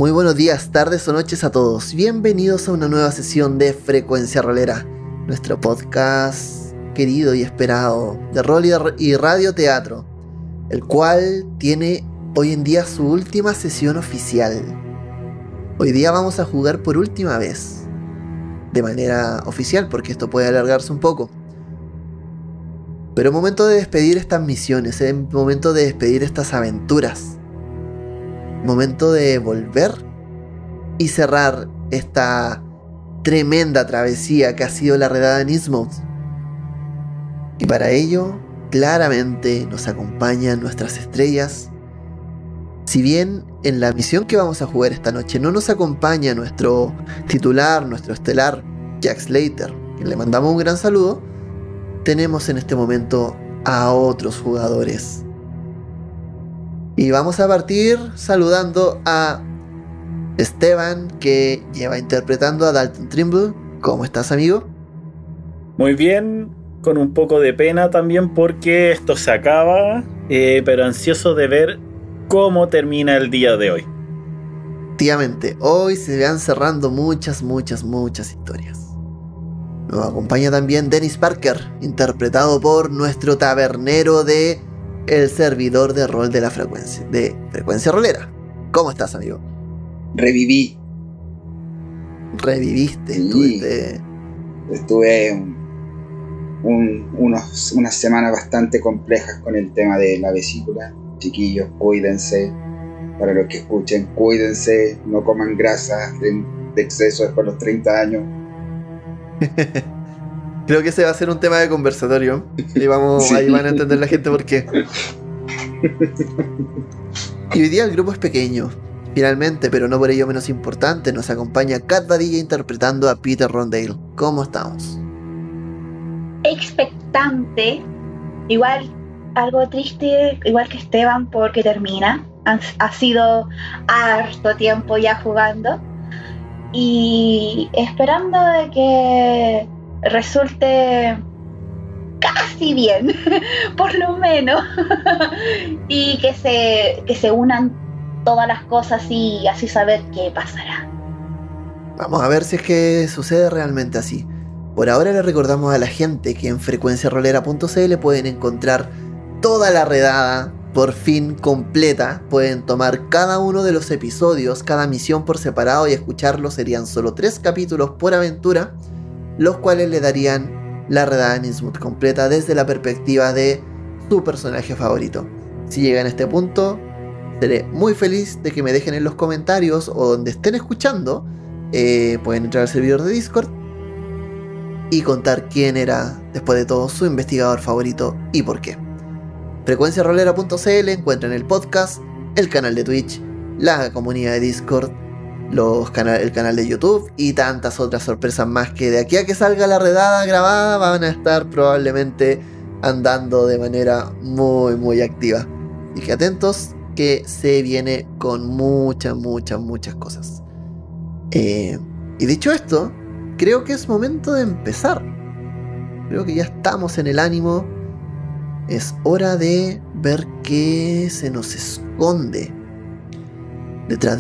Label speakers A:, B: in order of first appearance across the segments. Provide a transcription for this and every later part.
A: Muy buenos días, tardes o noches a todos. Bienvenidos a una nueva sesión de Frecuencia Rolera, nuestro podcast querido y esperado de rol y radioteatro, el cual tiene hoy en día su última sesión oficial. Hoy día vamos a jugar por última vez, de manera oficial, porque esto puede alargarse un poco. Pero es momento de despedir estas misiones, es momento de despedir estas aventuras. Momento de volver y cerrar esta tremenda travesía que ha sido la redada en Innsmouth. Y para ello, claramente nos acompañan nuestras estrellas. Si bien en la misión que vamos a jugar esta noche no nos acompaña nuestro titular, nuestro estelar, Jack Slater, quien le mandamos un gran saludo, tenemos en este momento a otros jugadores. Y vamos a partir saludando a Esteban, que lleva interpretando a Dalton Trimble. ¿Cómo estás, amigo?
B: Muy bien, con un poco de pena también porque esto se acaba, pero ansioso de ver cómo termina el día de hoy.
A: Efectivamente, hoy se van cerrando muchas historias. Nos acompaña también Dennis Parker, interpretado por nuestro tabernero de el servidor de rol de Frecuencia Rolera. ¿Cómo estás, amigo?
C: Reviviste.
A: Sí.
C: Estuve unas semanas bastante complejas con el tema de la vesícula. Chiquillos, cuídense. Para los que escuchen, cuídense. No coman grasas de exceso después de los 30 años.
A: Creo que ese va a ser un tema de conversatorio. Y sí. Ahí van a entender la gente por qué. Y hoy día el grupo es pequeño, finalmente, pero no por ello menos importante. Nos acompaña Kat Badilla interpretando a Peter Rondale. ¿Cómo estamos?
D: Expectante. Igual, algo triste, igual que Esteban, porque termina. Ha sido harto tiempo ya jugando. Y esperando de que resulte casi bien, por lo menos, y que se unan todas las cosas y así saber qué pasará.
A: Vamos a ver si es que sucede realmente así. Por ahora le recordamos a la gente que en frecuenciarolera.cl pueden encontrar toda la redada por fin completa. Pueden tomar cada uno de los episodios, cada misión por separado y escucharlo. Serían solo 3 capítulos por aventura, los cuales le darían la redada en Innsmouth completa desde la perspectiva de su personaje favorito. Si llegan a este punto, seré muy feliz de que me dejen en los comentarios o donde estén escuchando. Pueden entrar al servidor de Discord y contar quién era, después de todo, su investigador favorito y por qué. Frecuenciarolera.cl encuentran el podcast, el canal de Twitch, la comunidad de Discord, el canal de YouTube y tantas otras sorpresas más que de aquí a que salga la redada grabada van a estar probablemente andando de manera muy activa. Y que atentos, que se viene con muchas cosas. Y dicho esto, creo que es momento de empezar. Creo que ya estamos en el ánimo. Es hora de ver qué se nos esconde detrás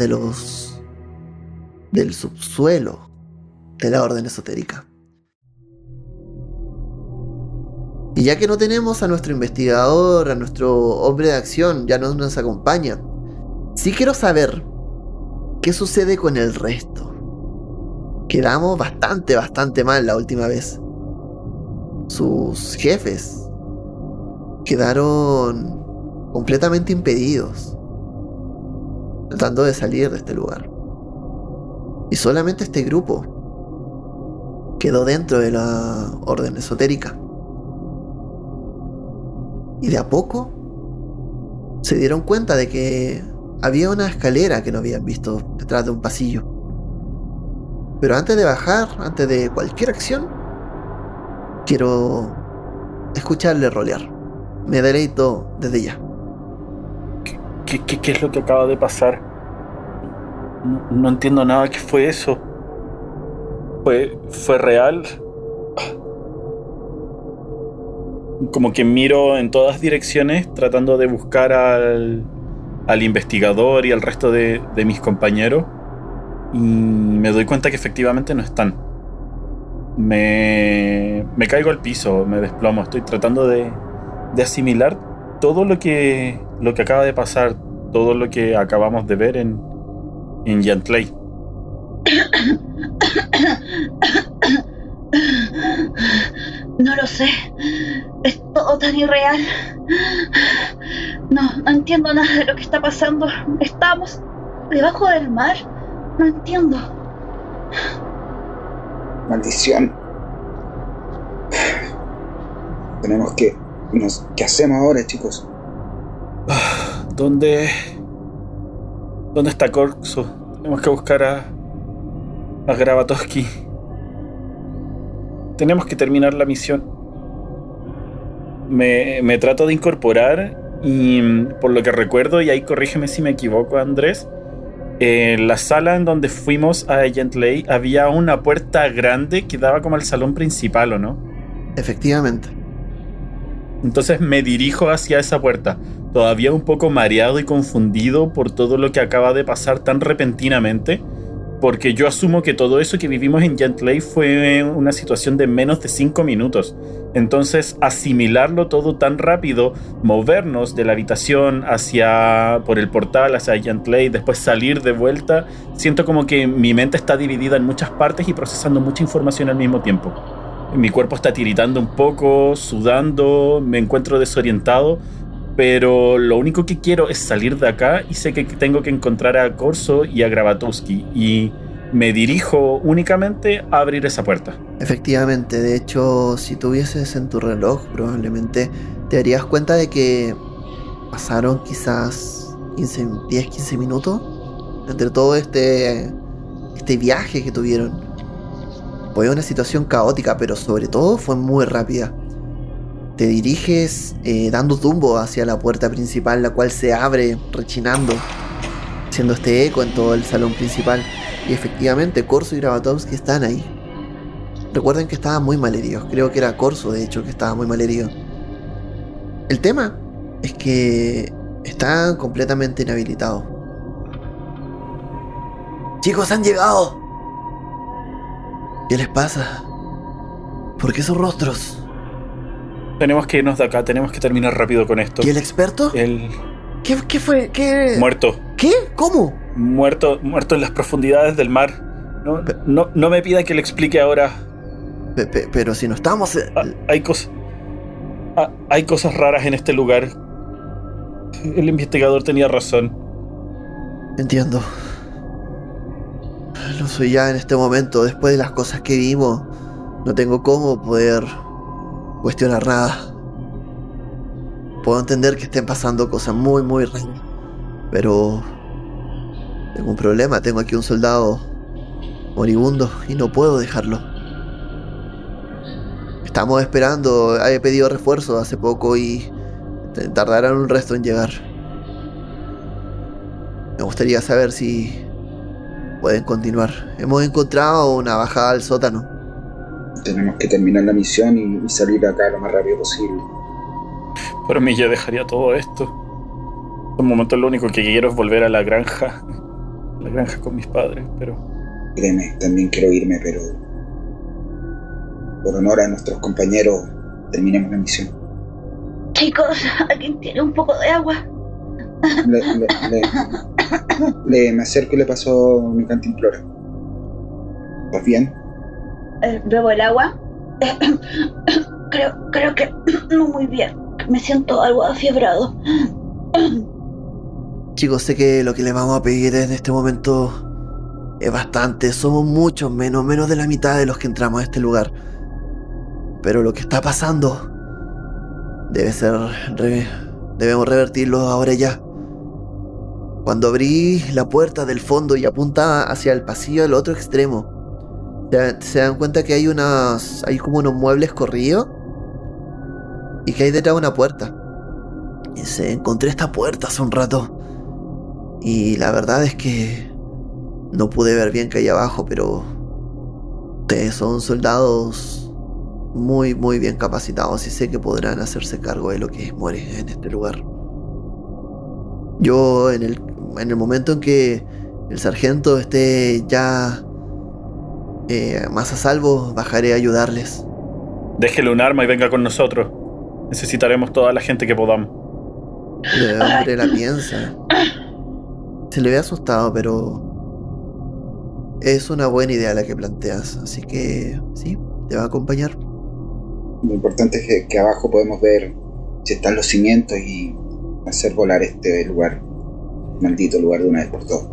A: del subsuelo de la orden esotérica. Y ya que no tenemos a nuestro investigador, a nuestro hombre de acción, ya no nos acompaña, sí quiero saber qué sucede con el resto. Quedamos bastante mal la última vez. Sus jefes quedaron completamente impedidos, tratando de salir de este lugar. Y solamente este grupo quedó dentro de la orden esotérica. Y de a poco se dieron cuenta de que había una escalera que no habían visto detrás de un pasillo. Pero antes de bajar, antes de cualquier acción, quiero escucharle rolear. Me deleito desde ya.
B: ¿Qué es lo que acaba de pasar? No entiendo nada. ¿Qué fue eso? ¿Fue real? Como que miro en todas direcciones tratando de buscar al investigador y al resto de mis compañeros. y me doy cuenta que efectivamente no están. Me caigo al piso, me desplomo. Estoy tratando de asimilar todo lo que acaba de pasar, todo lo que acabamos de ver en Yantley.
D: No lo sé. Es todo tan irreal. No entiendo nada de lo que está pasando. Estamos debajo del mar. No entiendo.
C: Maldición. Tenemos que... ¿Qué hacemos ahora, chicos?
B: ¿Dónde está Corso? Tenemos que buscar a Grabatoski. Tenemos que terminar la misión. Me trato de incorporar y por lo que recuerdo, y ahí corrígeme si me equivoco, Andrés, en la sala en donde fuimos a Yantley había una puerta grande que daba como al salón principal, ¿o no?
A: Efectivamente.
B: Entonces me dirijo hacia esa puerta, todavía un poco mareado y confundido por todo lo que acaba de pasar tan repentinamente, porque yo asumo que todo eso que vivimos en Yantley fue una situación de menos de 5 minutos. Entonces, asimilarlo todo tan rápido, movernos de la habitación por el portal hacia Yantley, después salir de vuelta, siento como que mi mente está dividida en muchas partes y procesando mucha información al mismo tiempo. Mi cuerpo está tiritando un poco, sudando, me encuentro desorientado, pero lo único que quiero es salir de acá y sé que tengo que encontrar a Corso y a Grabatoski y me dirijo únicamente a abrir esa puerta.
A: Efectivamente, de hecho, si tuvieses en tu reloj, probablemente te darías cuenta de que pasaron quizás 10-15 minutos entre todo este viaje que tuvieron. Fue una situación caótica, pero sobre todo fue muy rápida. Te diriges dando tumbo hacia la puerta principal, la cual se abre rechinando, haciendo este eco en todo el salón principal. Y efectivamente, Corso y Grabatoski están ahí. Recuerden que estaban muy malheridos. Creo que era Corso, de hecho, que estaba muy malherido. El tema es que están completamente inhabilitados. ¡Chicos, han llegado! ¿Qué les pasa? ¿Por qué esos rostros?
B: Tenemos que irnos de acá, tenemos que terminar rápido con esto.
A: ¿Y el experto? ¿Qué fue? ¿Qué?
B: Muerto.
A: ¿Qué? ¿Cómo?
B: Muerto en las profundidades del mar. No me pida que le explique ahora.
A: Pero si no estamos...
B: Hay cosas raras en este lugar. El investigador tenía razón.
A: Entiendo. No soy ya en este momento, después de las cosas que vimos, no tengo cómo poder cuestionar nada. Puedo entender que estén pasando cosas muy, muy raras, pero tengo un problema. Tengo aquí un soldado moribundo y no puedo dejarlo. Estamos esperando, he pedido refuerzo hace poco y tardarán un resto en llegar. Me gustaría saber si pueden continuar. Hemos encontrado una bajada al sótano.
C: Tenemos que terminar la misión y salir de acá lo más rápido posible.
B: Por mí yo dejaría todo esto. En un momento lo único que quiero es volver a la granja. La granja con mis padres, pero...
C: Créeme, también quiero irme, pero... por honor a nuestros compañeros, terminemos la misión.
D: Chicos, ¿alguien tiene un poco de agua?
C: Me acerco y le paso mi cantimplora. ¿Estás bien?
D: Bebo el agua. Creo que no muy bien. Me siento algo afiebrado.
A: Chicos, sé que lo que les vamos a pedir en este momento es bastante. Somos muchos, menos de la mitad de los que entramos a este lugar. Pero lo que está pasando debemos revertirlo ahora ya. Cuando abrí la puerta del fondo y apuntaba hacia el pasillo del otro extremo, se dan cuenta que hay como unos muebles corridos y que hay detrás una puerta. Y encontré esta puerta hace un rato y la verdad es que no pude ver bien qué hay abajo, pero ustedes son soldados muy, muy bien capacitados y sé que podrán hacerse cargo de lo que muere en este lugar. Yo en el momento en que el sargento esté ya más a salvo, bajaré a ayudarles.
B: Déjele un arma y venga con nosotros. Necesitaremos toda la gente que podamos.
A: El hombre la piensa. Se le ve asustado, pero es una buena idea la que planteas. Así que sí, te va a acompañar.
C: Lo importante es que abajo podemos ver si están los cimientos y hacer volar este lugar. Maldito lugar de una vez por todas.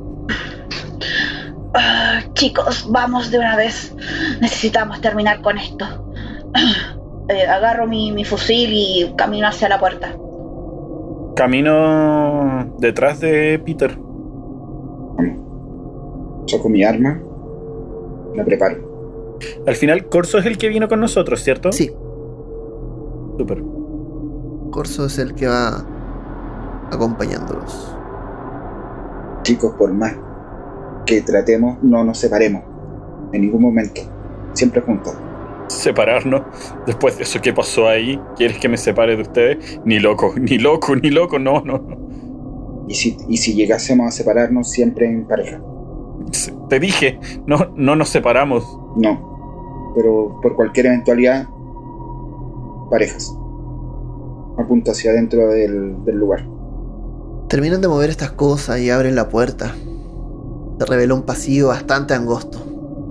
D: Chicos, vamos de una vez. Necesitamos terminar con esto. Agarro mi fusil y camino hacia la puerta.
B: Camino detrás de Peter.
C: Saco mi arma, la preparo.
B: Al final, Corso es el que vino con nosotros, ¿cierto?
A: Sí.
B: Súper.
A: Corso es el que va acompañándolos.
C: Chicos, por más que tratemos, no nos separemos. En ningún momento. Siempre juntos.
B: Separarnos. Después de eso que pasó ahí, ¿quieres que me separe de ustedes? Ni loco, no.
C: Y si llegásemos a separarnos, siempre en pareja.
B: Te dije, no nos separamos.
C: No, pero por cualquier eventualidad, parejas. Apunta hacia adentro del lugar.
A: Terminan de mover estas cosas y abren la puerta. Se revela un pasillo bastante angosto.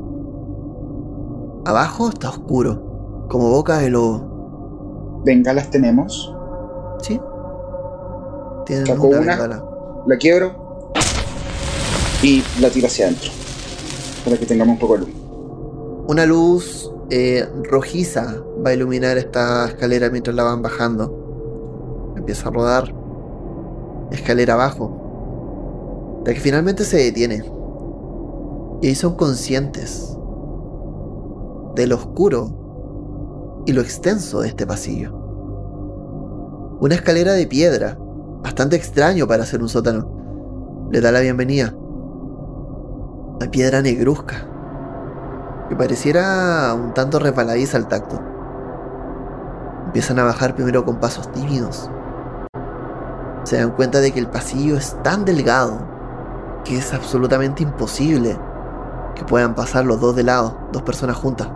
A: Abajo está oscuro, como boca de lobo.
C: ¿Bengalas tenemos?
A: ¿Sí? Tienen
C: Saco
A: una
C: una,
A: bengala.
C: la quiebro y la tiro hacia adentro. Para que tengamos un poco de luz.
A: Una luz rojiza va a iluminar esta escalera mientras la van bajando. Empieza a rodar. Escalera abajo. La que finalmente se detiene. Y ahí son conscientes de lo oscuro y lo extenso de este pasillo. Una escalera de piedra, bastante extraño para ser un sótano, le da la bienvenida. Una piedra negruzca, que pareciera un tanto resbaladiza al tacto. Empiezan a bajar primero con pasos tímidos. Se dan cuenta de que el pasillo es tan delgado que es absolutamente imposible que puedan pasar los dos de lado, dos personas juntas.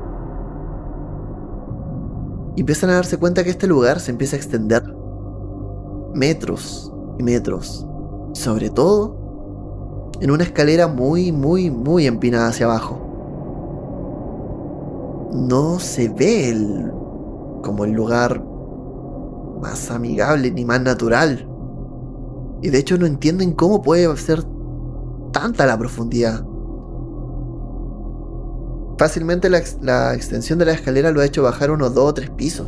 A: Y empiezan a darse cuenta que este lugar se empieza a extender metros y metros, y sobre todo en una escalera muy empinada hacia abajo. No se ve como el lugar más amigable ni más natural, y de hecho no entienden cómo puede ser tanta la profundidad. Fácilmente la extensión de la escalera lo ha hecho bajar unos 2 o 3 pisos.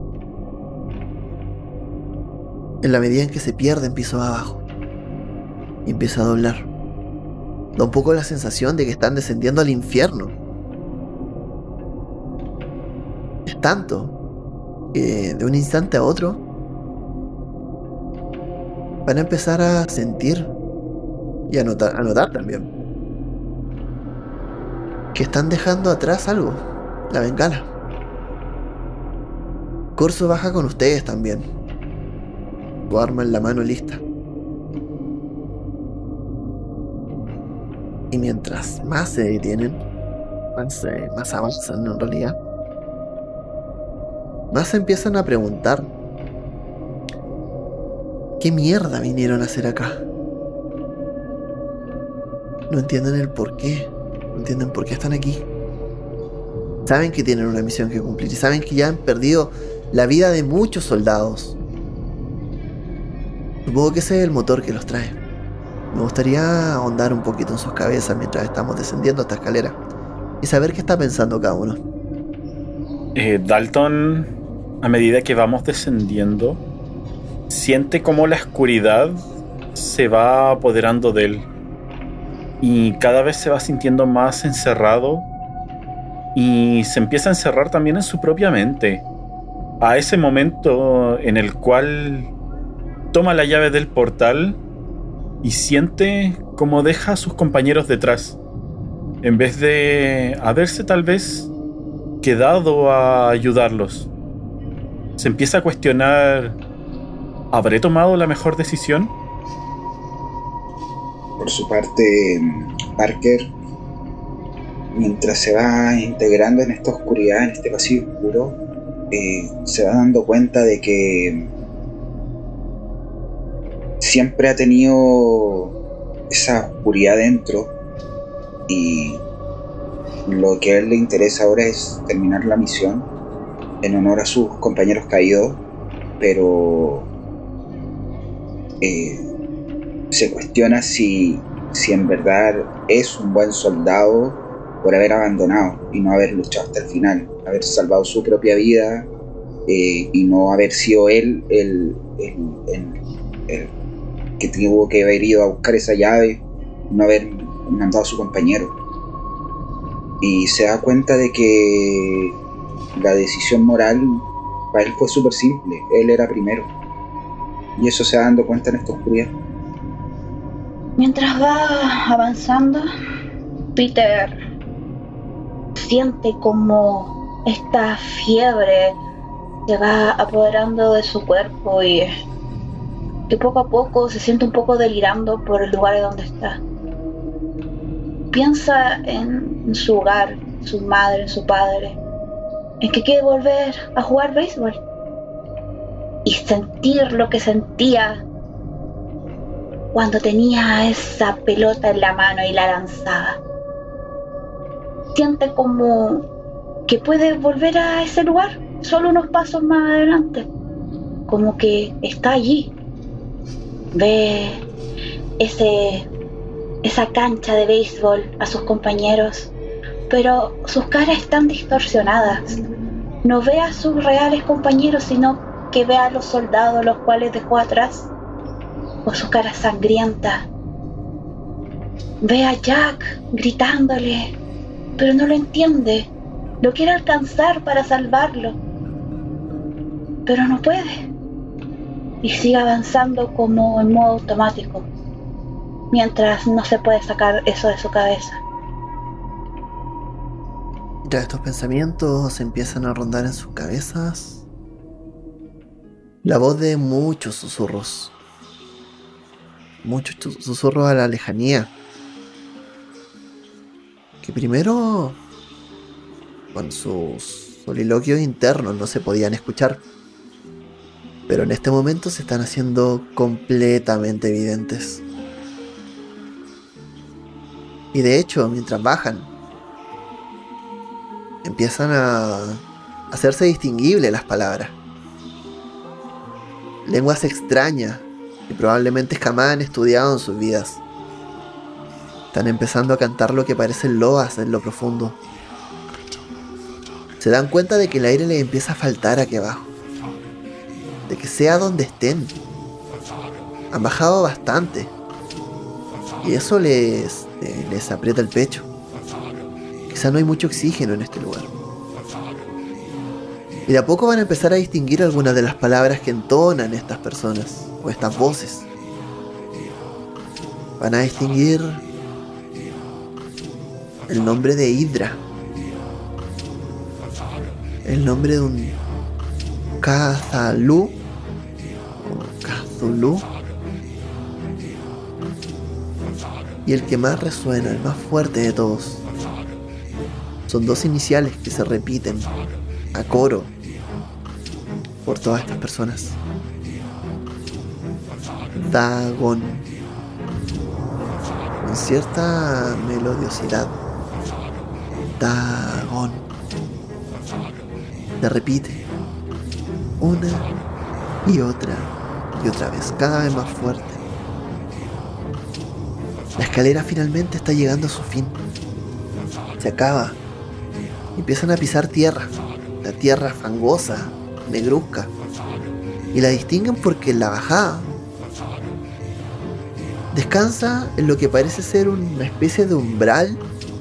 A: En la medida en que se pierden pisos abajo y empieza a doblar, da un poco la sensación de que están descendiendo al infierno. Es tanto que de un instante a otro van a empezar a sentir y a notar también que están dejando atrás algo, la bengala. Corso baja con ustedes también, su arma en la mano lista. Y mientras más se detienen, más avanzan en realidad, más se empiezan a preguntar ¿qué mierda vinieron a hacer acá? No entienden el porqué. No entienden por qué están aquí. Saben que tienen una misión que cumplir y saben que ya han perdido la vida de muchos soldados. Supongo que ese es el motor que los trae. Me gustaría ahondar un poquito en sus cabezas mientras estamos descendiendo esta escalera y saber qué está pensando cada uno.
B: Dalton, a medida que vamos descendiendo, siente como la oscuridad se va apoderando de él. Y cada vez se va sintiendo más encerrado y se empieza a encerrar también en su propia mente. A ese momento en el cual toma la llave del portal y siente como deja a sus compañeros detrás, en vez de haberse tal vez quedado a ayudarlos. Se empieza a cuestionar: ¿habré tomado la mejor decisión?
C: Por su parte, Parker, mientras se va integrando en esta oscuridad, en este pasillo oscuro, se va dando cuenta de que siempre ha tenido esa oscuridad dentro, y lo que a él le interesa ahora es terminar la misión en honor a sus compañeros caídos, pero se cuestiona si en verdad es un buen soldado por haber abandonado y no haber luchado hasta el final, haber salvado su propia vida, y no haber sido él el que tuvo que haber ido a buscar esa llave, no haber mandado a su compañero. Y se da cuenta de que la decisión moral para él fue súper simple, él era primero, y eso se va dando cuenta en esta oscuridad.
D: Mientras va avanzando, Peter siente como esta fiebre se va apoderando de su cuerpo y que poco a poco se siente un poco delirando por el lugar donde está. Piensa en su hogar, su madre, su padre, en que quiere volver a jugar béisbol y sentir lo que sentía cuando tenía esa pelota en la mano y la lanzaba. Siente como que puede volver a ese lugar, solo unos pasos más adelante, como que está allí. Ve esa cancha de béisbol, a sus compañeros, pero sus caras están distorsionadas. No ve a sus reales compañeros, sino que ve a los soldados los cuales dejó atrás, con su cara sangrienta. Ve a Jack gritándole, pero no lo entiende. Lo quiere alcanzar para salvarlo, pero no puede. Y sigue avanzando como en modo automático, mientras no se puede sacar eso de su cabeza.
A: Ya estos pensamientos empiezan a rondar en sus cabezas. La voz de muchos susurros a la lejanía, que primero con sus soliloquios internos no se podían escuchar, pero en este momento se están haciendo completamente evidentes. Y de hecho, mientras bajan, empiezan a hacerse distinguibles las palabras. Lenguas extrañas que probablemente jamás han estudiado en sus vidas. Están empezando a cantar lo que parecen loas en lo profundo. Se dan cuenta de que el aire les empieza a faltar aquí abajo, de que sea donde estén, han bajado bastante, y eso les aprieta el pecho. Quizá no hay mucho oxígeno en este lugar. Y de a poco van a empezar a distinguir algunas de las palabras que entonan estas personas, o estas voces. Van a distinguir el nombre de Hydra, el nombre de un Cthulhu, y el que más resuena, el más fuerte de todos, son dos iniciales que se repiten a coro por todas estas personas: Dagon, con cierta melodiosidad. Dagon. Se repite una y otra vez, cada vez más fuerte. La escalera finalmente está llegando a su fin. Se acaba. Empiezan a pisar tierra, la tierra fangosa, negruzca, y la distinguen porque en la bajada descansa en lo que parece ser una especie de umbral,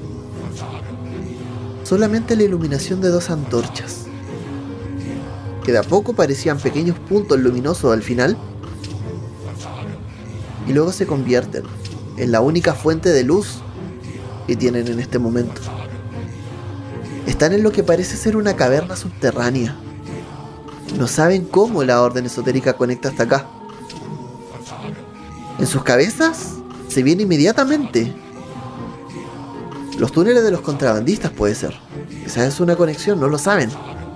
A: solamente la iluminación de dos antorchas, que de a poco parecían pequeños puntos luminosos al final, y luego se convierten en la única fuente de luz que tienen en este momento. Están en lo que parece ser una caverna subterránea. No saben cómo la orden esotérica conecta hasta acá. En sus cabezas se viene inmediatamente. Los túneles de los contrabandistas puede ser. Esa es una conexión, no lo saben.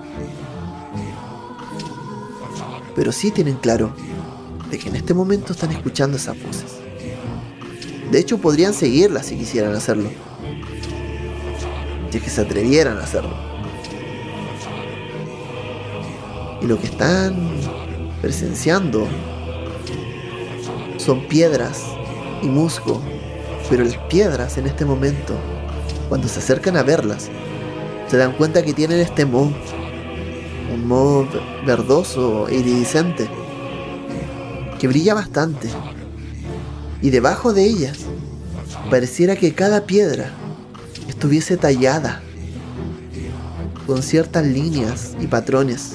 A: Pero sí tienen claro de que en este momento están escuchando esas voces. De hecho, podrían seguirlas si quisieran hacerlo. Si es que se atrevieran a hacerlo. Y lo que están presenciando son piedras y musgo. Pero las piedras en este momento, cuando se acercan a verlas, se dan cuenta que tienen este moho. Un moho verdoso e iridiscente que brilla bastante. Y debajo de ellas pareciera que cada piedra estuviese tallada con ciertas líneas y patrones,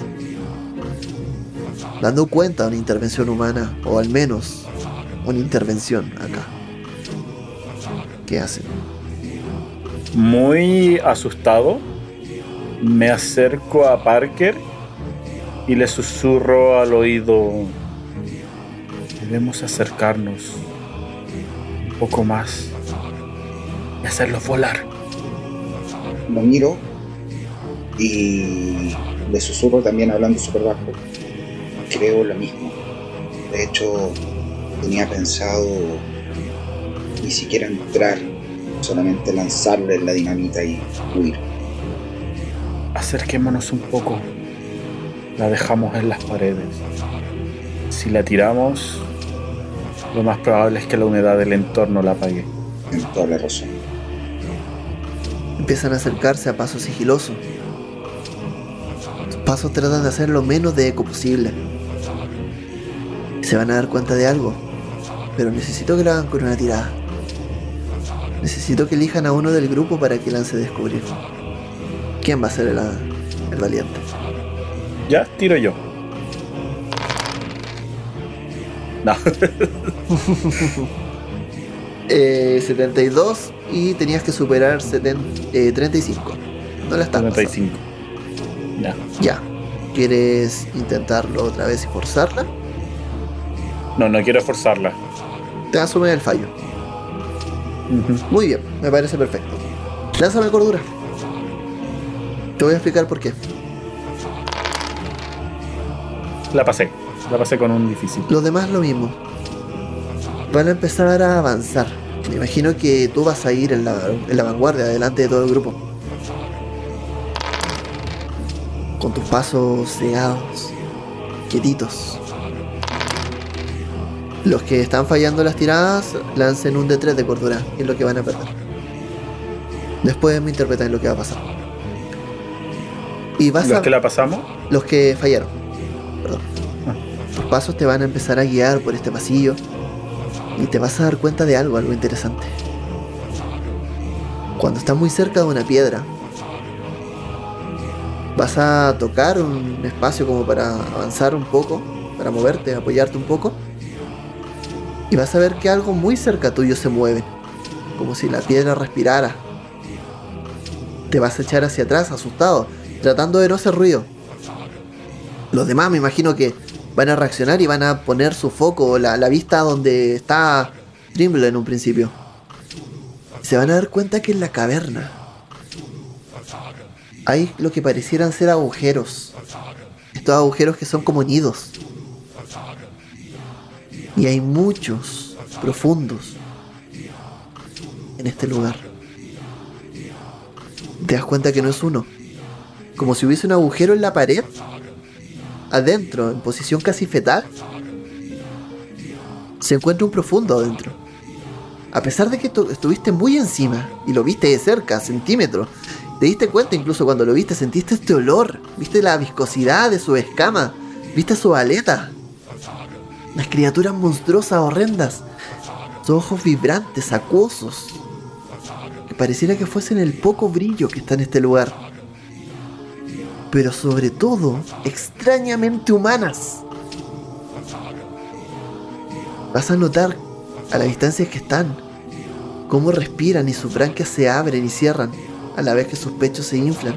A: dando cuenta de una intervención humana, o al menos una intervención acá. ¿Qué hacen?
B: Muy asustado, me acerco a Parker y le susurro al oído: debemos acercarnos un poco más y hacerlos volar.
C: Lo miro y le susurro también, hablando súper bajo: creo lo mismo. De hecho, tenía pensado ni siquiera entrar, solamente lanzarle la dinamita y huir.
B: Acerquémonos un poco. La dejamos en las paredes. Si la tiramos, lo más probable es que la humedad del entorno la apague.
C: En toda la razón.
A: Empiezan a acercarse a paso sigiloso. Sus pasos tratan de hacer lo menos de eco posible. Se van a dar cuenta de algo, pero necesito que lo hagan con una tirada. Necesito que elijan a uno del grupo para que lance descubrir. ¿Quién va a ser el valiente?
B: Ya, tiro yo. No.
A: 72 y tenías que superar 35. No la estás
B: 35. Ya.
A: Ya. ¿Quieres intentarlo otra vez y forzarla?
B: No quiero forzarla.
A: Te vas a sumar el fallo. Muy bien, me parece perfecto. Lánzame cordura. Te voy a explicar por qué.
B: La pasé con un difícil.
A: Los demás lo mismo. Van a empezar a avanzar. Me imagino que tú vas a ir en la vanguardia, delante de todo el grupo. Con tus pasos cegados, quietitos. Los que están fallando las tiradas, lancen un D3 de cordura, que es lo que van a perder. Después me interpretan lo que va a pasar. Y vas
B: ¿Los que la pasamos?
A: Los que fallaron. Perdón. Tus pasos te van a empezar a guiar por este pasillo y te vas a dar cuenta de algo interesante. Cuando estás muy cerca de una piedra, vas a tocar un espacio como para avanzar un poco, para moverte, apoyarte un poco, y vas a ver que algo muy cerca tuyo se mueve, como si la piedra respirara. Te vas a echar hacia atrás, asustado, tratando de no hacer ruido. Los demás me imagino que van a reaccionar y van a poner su foco, la vista donde está Trimble en un principio. Se van a dar cuenta que en la caverna hay lo que parecieran ser agujeros. Estos agujeros que son como nidos. Y hay muchos profundos en este lugar. Te das cuenta que no es uno. Como si hubiese un agujero en la pared, adentro, en posición casi fetal, se encuentra un profundo adentro. A pesar de que estuviste muy encima y lo viste de cerca, centímetros, te diste cuenta incluso cuando lo viste, sentiste este olor, viste la viscosidad de su escama, viste su aleta. Las criaturas monstruosas, horrendas, sus ojos vibrantes, acuosos, que pareciera que fuesen el poco brillo que está en este lugar. Pero sobre todo, extrañamente humanas. Vas a notar, a la distancia que están, cómo respiran y sus branquias se abren y cierran, a la vez que sus pechos se inflan.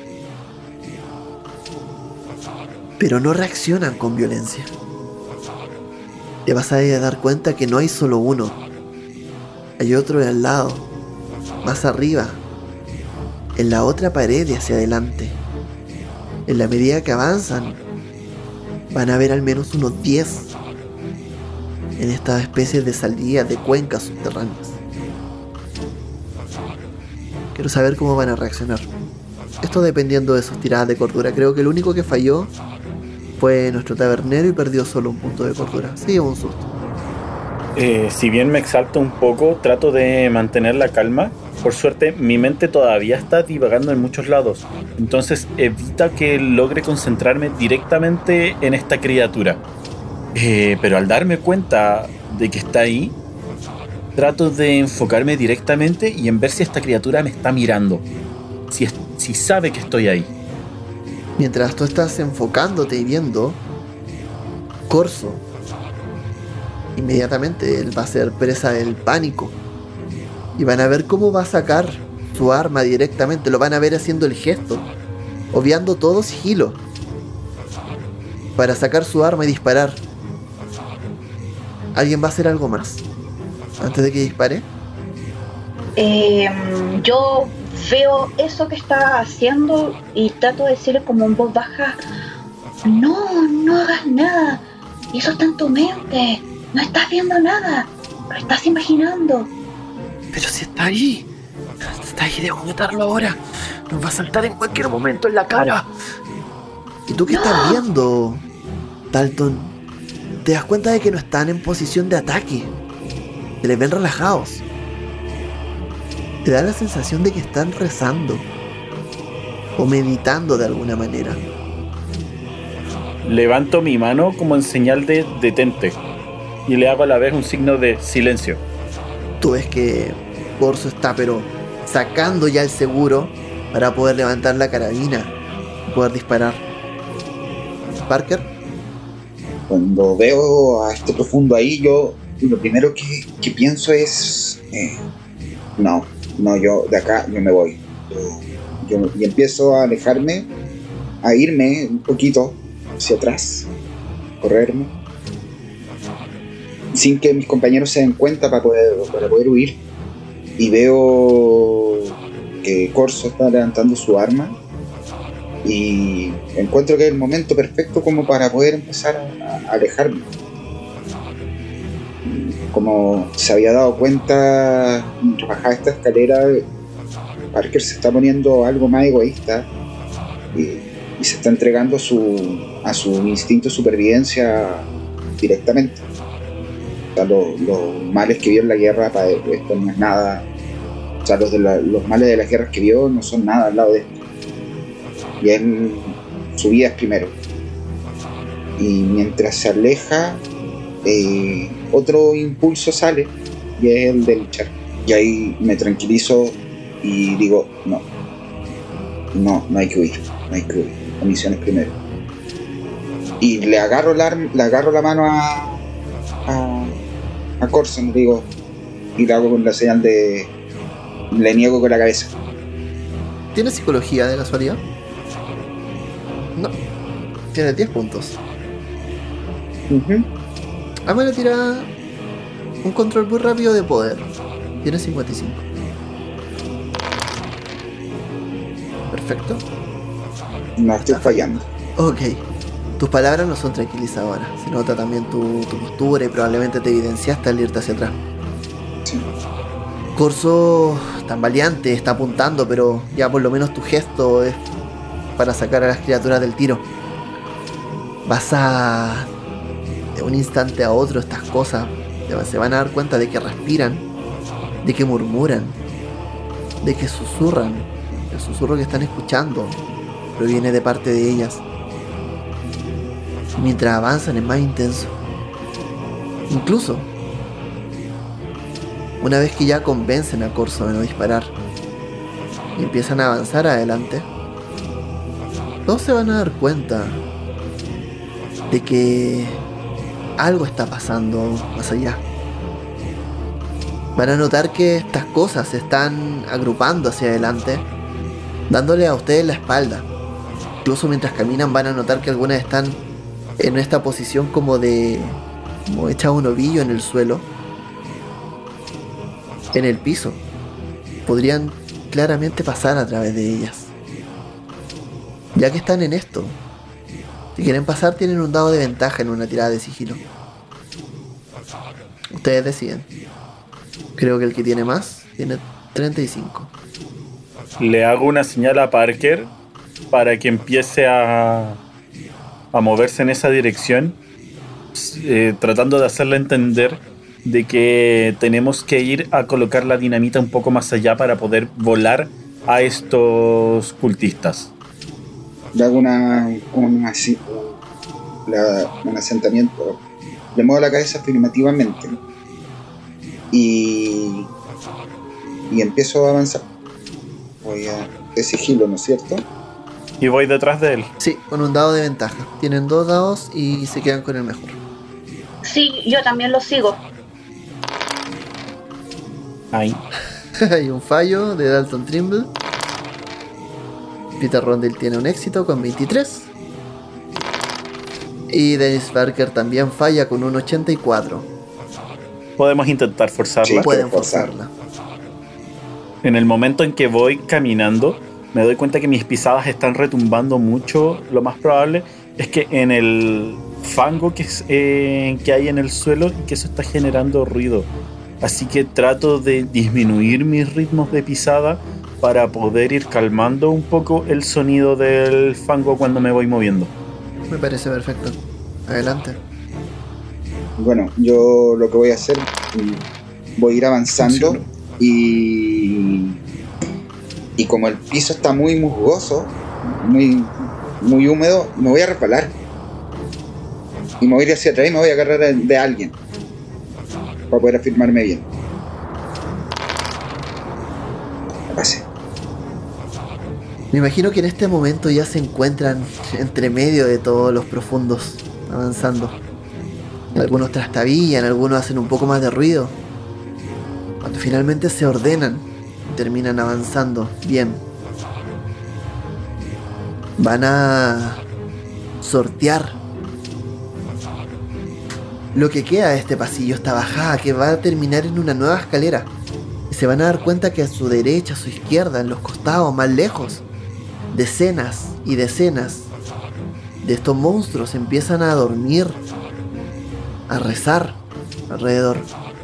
A: Pero no reaccionan con violencia. Te vas a dar cuenta que no hay solo uno. Hay otro de al lado, más arriba, en la otra pared y hacia adelante. En la medida que avanzan, van a ver al menos unos 10 en estas especies de salidas de cuencas subterráneas. Quiero saber cómo van a reaccionar. Esto dependiendo de sus tiradas de cordura. Creo que el único que falló fue nuestro tabernero y perdió solo un punto de cordura. Sí, un susto.
B: Si bien me exalto un poco, trato de mantener la calma. Por suerte, mi mente todavía está divagando en muchos lados. Entonces evita que logre concentrarme directamente en esta criatura. Pero al darme cuenta de que está ahí, trato de enfocarme directamente y en ver si esta criatura me está mirando. Si sabe que estoy ahí.
A: Mientras tú estás enfocándote y viendo, Corso, inmediatamente él va a ser presa del pánico. Y van a ver cómo va a sacar su arma directamente. Lo van a ver haciendo el gesto, obviando todo sigilo, para sacar su arma y disparar. ¿Alguien va a hacer algo más antes de que dispare?
D: Yo veo eso que está haciendo y trato de decirle como en voz baja: no hagas nada, eso está en tu mente, no estás viendo nada, lo estás imaginando.
A: Pero si está ahí, debo matarlo ahora. Nos va a saltar en cualquier momento en la cara. ¿Y tú qué estás viendo, Dalton? Te das cuenta de que no están en posición de ataque. Se les ven relajados. Te da la sensación de que están rezando o meditando de alguna manera.
B: Levanto mi mano como en señal de detente y le hago a la vez un signo de silencio.
A: Tú ves que Corso está pero sacando ya el seguro para poder levantar la carabina y poder disparar. Parker,
C: cuando veo a este profundo ahí, yo lo primero que pienso es yo de acá yo me voy. Y empiezo a alejarme, a irme un poquito hacia atrás, correrme, sin que mis compañeros se den cuenta para poder huir. Y veo que Corso está levantando su arma y encuentro que es el momento perfecto como para poder empezar a alejarme. Como se había dado cuenta mientras bajaba esta escalera, Parker se está poniendo algo más egoísta y se está entregando a su instinto de supervivencia directamente. O sea, los males que vio en la guerra para esto no es nada. O sea, los males de las guerras que vio no son nada al lado de esto. Y él, su vida es primero. Y mientras se aleja, otro impulso sale y es el de luchar. Y ahí me tranquilizo y digo, no hay que huir, la misión es primero. Y le agarro la mano a Corson, digo, y le hago con la señal de... le niego con la cabeza.
A: ¿Tienes psicología de casualidad? No. Tienes 10 puntos. Ahora tira un control muy rápido de poder. Tienes 55. Perfecto.
C: No estoy fallando.
A: Ok. Tus palabras no son tranquilizadoras. Se nota también tu postura y probablemente te evidenciaste al irte hacia atrás.
C: Sí.
A: Corso, tan valiente, está apuntando, pero ya por lo menos tu gesto es para sacar a las criaturas del tiro. Vas a... de un instante a otro estas cosas se van a dar cuenta de que respiran, de que murmuran, de que susurran. El susurro que están escuchando proviene de parte de ellas. Mientras avanzan es más intenso. Incluso una vez que ya convencen a Corso de no disparar y empiezan a avanzar adelante, todos se van a dar cuenta de que algo está pasando más allá. Van a notar que estas cosas se están agrupando hacia adelante, dándole a ustedes la espalda. Incluso mientras caminan van a notar que algunas están en esta posición como hechas un ovillo en el suelo. en el piso. Podrían claramente pasar a través de ellas. Ya que están en esto, si quieren pasar tienen un dado de ventaja en una tirada de sigilo. Ustedes deciden. Creo que el que tiene más tiene 35.
B: Le hago una señal a Parker para que empiece a moverse en esa dirección, tratando de hacerle entender de que tenemos que ir a colocar la dinamita un poco más allá para poder volar a estos cultistas.
C: Le hago un asentamiento, le muevo la cabeza afirmativamente y empiezo a avanzar. Voy a de sigilo, ¿no es cierto?
B: Y voy detrás de él.
A: Sí, con un dado de ventaja. Tienen 2 dados y se quedan con el mejor.
D: Sí, yo también lo sigo.
B: Ahí.
A: Hay un fallo de Dalton Trimble. Peter Rondell tiene un éxito con 23. Y Dennis Parker también falla con un 84.
B: Podemos intentar forzarla.
C: Sí.
A: Pueden
C: forzar.
A: forzarla.
B: En el momento en que voy caminando, me doy cuenta que mis pisadas están retumbando mucho. Lo más probable es que en el fango que hay en el suelo, y que eso está generando ruido. Así que trato de disminuir mis ritmos de pisada para poder ir calmando un poco el sonido del fango cuando me voy moviendo.
A: Me parece perfecto. Adelante.
C: Bueno, yo lo que voy a hacer, voy a ir avanzando.
B: Funciona.
C: Y como el piso está muy musgoso, muy, muy húmedo, me voy a resbalar. Y me voy a ir hacia atrás y me voy a agarrar de alguien para poder afirmarme bien. Pase.
A: Me imagino que en este momento ya se encuentran entre medio de todos los profundos, avanzando. Algunos trastabillan, algunos hacen un poco más de ruido. Cuando finalmente se ordenan y terminan avanzando bien, van a sortear lo que queda de este pasillo, esta bajada que va a terminar en una nueva escalera. Y se van a dar cuenta que a su derecha, a su izquierda, en los costados, más lejos, decenas y decenas de estos monstruos empiezan a dormir, a rezar alrededor.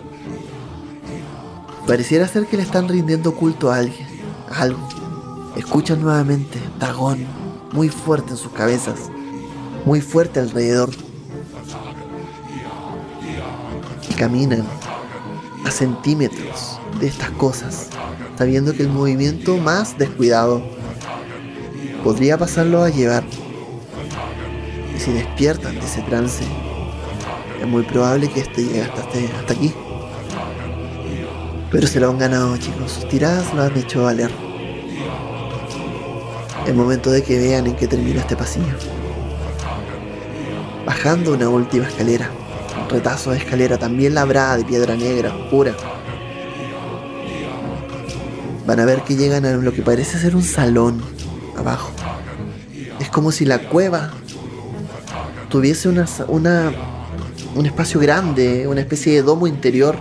A: Pareciera ser que le están rindiendo culto a alguien, a algo. Escuchan nuevamente Dagon muy fuerte en sus cabezas, muy fuerte alrededor. Y caminan a centímetros de estas cosas, sabiendo que el movimiento más descuidado podría pasarlo a llevar. Y si despiertan de ese trance, es muy probable que este llegue hasta aquí. Pero se lo han ganado, chicos. Sus tiradas lo han hecho valer. Es momento de que vean en qué termina este pasillo. Bajando una última escalera. Un retazo de escalera también labrada de piedra negra, oscura. Van a ver que llegan a lo que parece ser un salón abajo. Es como si la cueva tuviese un espacio grande, una especie de domo interior.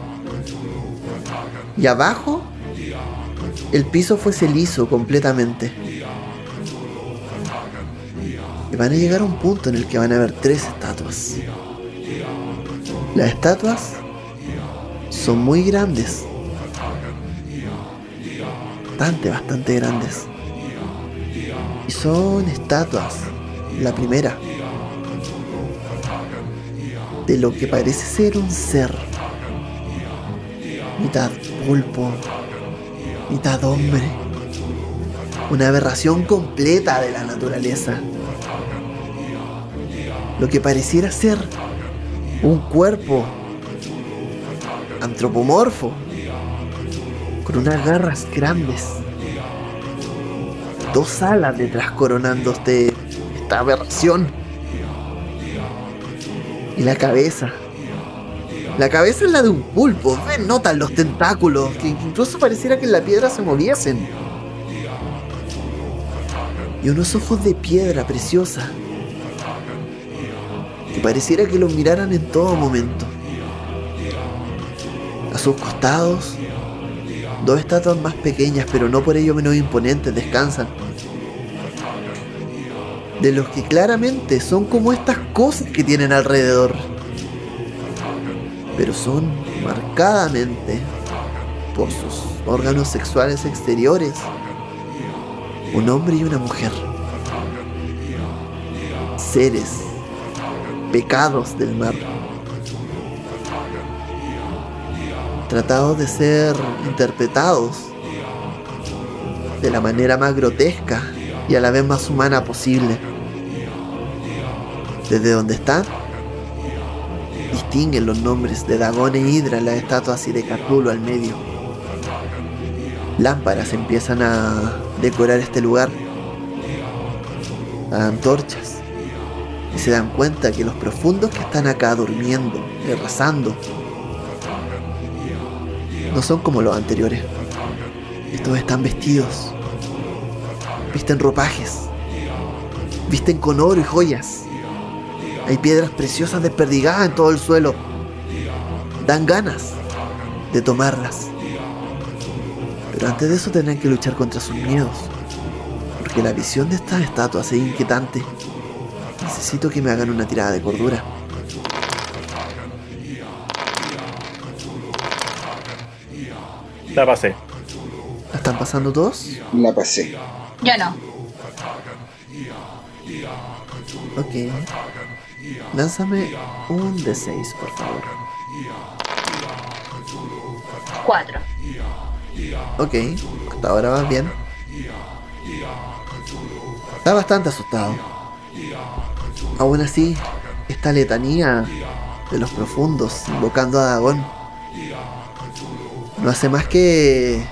A: Y abajo el piso fuese liso completamente. Y van a llegar a un punto en el que van a ver 3 estatuas. Las estatuas son muy grandes. Bastante grandes. Y son estatuas, la primera, de lo que parece ser un ser. Mitad pulpo, mitad hombre. Una aberración completa de la naturaleza. Lo que pareciera ser un cuerpo antropomorfo, con unas garras grandes, 2 alas detrás coronando esta aberración. Y la cabeza es la de un pulpo. Ven, notan los tentáculos, que incluso pareciera que en la piedra se moviesen. Y unos ojos de piedra preciosa, que pareciera que los miraran en todo momento. A sus costados 2 estatuas más pequeñas, pero no por ello menos imponentes, descansan. De los que claramente son como estas cosas que tienen alrededor. Pero son marcadamente, por sus órganos sexuales exteriores, un hombre y una mujer. Seres, pecados del mar. Tratados de ser interpretados de la manera más grotesca y a la vez más humana posible. Desde donde están, distinguen los nombres de Dagón e Hidra en las estatuas y de Cthulhu al medio. Lámparas empiezan a decorar este lugar, a antorchas, y se dan cuenta que los profundos que están acá durmiendo y rezando no son como los anteriores. Estos están vestidos, visten ropajes, visten con oro y joyas. Hay piedras preciosas desperdigadas en todo el suelo. Dan ganas de tomarlas. Pero antes de eso tendrán que luchar contra sus miedos, porque la visión de estas estatuas es inquietante. Necesito que me hagan una tirada de cordura.
B: La pasé.
A: ¿La están pasando todos?
C: La pasé.
D: Yo no.
A: Ok. Lánzame un D6, por favor.
D: 4.
A: Ok, hasta ahora vas bien. Está bastante asustado. Aún así, esta letanía de los profundos invocando a Dagón no hace más que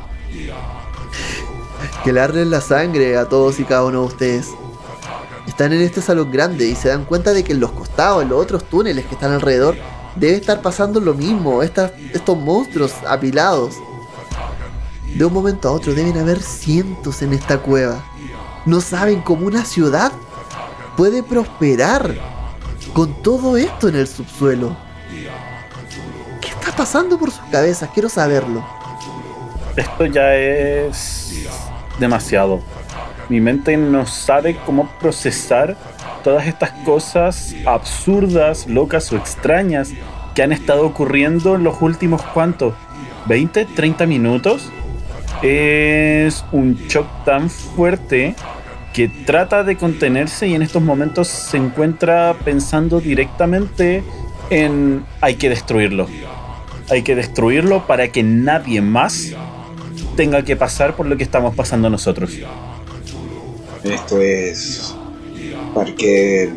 A: helarle la sangre a todos y cada uno de ustedes. Están en este salón grande y se dan cuenta de que en los costados, en los otros túneles que están alrededor, debe estar pasando lo mismo. Estos monstruos apilados. De un momento a otro deben haber cientos en esta cueva. No saben cómo una ciudad puede prosperar con todo esto en el subsuelo. ¿Qué está pasando por sus cabezas? Quiero saberlo.
B: Esto ya es demasiado. Mi mente no sabe cómo procesar todas estas cosas absurdas, locas o extrañas que han estado ocurriendo en los últimos, ¿cuánto? ¿20? ¿30 minutos? Es un shock tan fuerte que trata de contenerse y en estos momentos se encuentra pensando directamente en hay que destruirlo. Hay que destruirlo para que nadie más tenga que pasar por lo que estamos pasando nosotros.
C: Esto es... Parker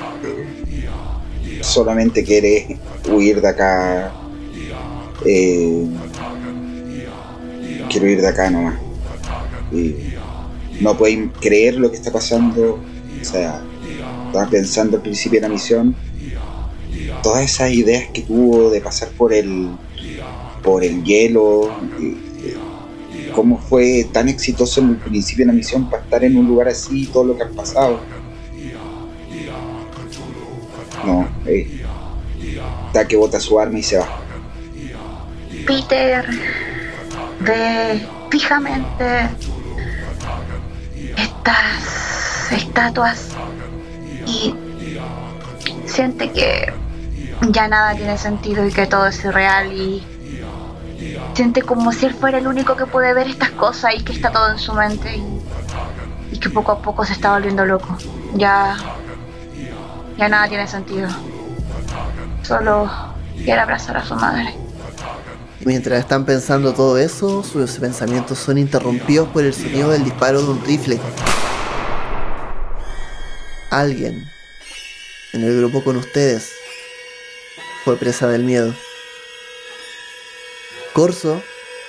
C: solamente quiere huir de acá. Quiero ir de acá nomás. No pueden creer lo que está pasando. O sea, estaba pensando al principio de la misión. Todas esas ideas que tuvo de pasar por el hielo. Cómo fue tan exitoso en el principio de la misión para estar en un lugar así y todo lo que ha pasado. No, está que bota su arma y se va.
D: Peter ve fijamente estas estatuas y siente que ya nada tiene sentido y que todo es irreal, y siente como si él fuera el único que puede ver estas cosas y que está todo en su mente y que poco a poco se está volviendo loco. Ya nada tiene sentido. Solo quiere abrazar a su madre.
A: Y mientras están pensando todo eso, sus pensamientos son interrumpidos por el sonido del disparo de un rifle. Alguien en el grupo con ustedes fue presa del miedo. Corso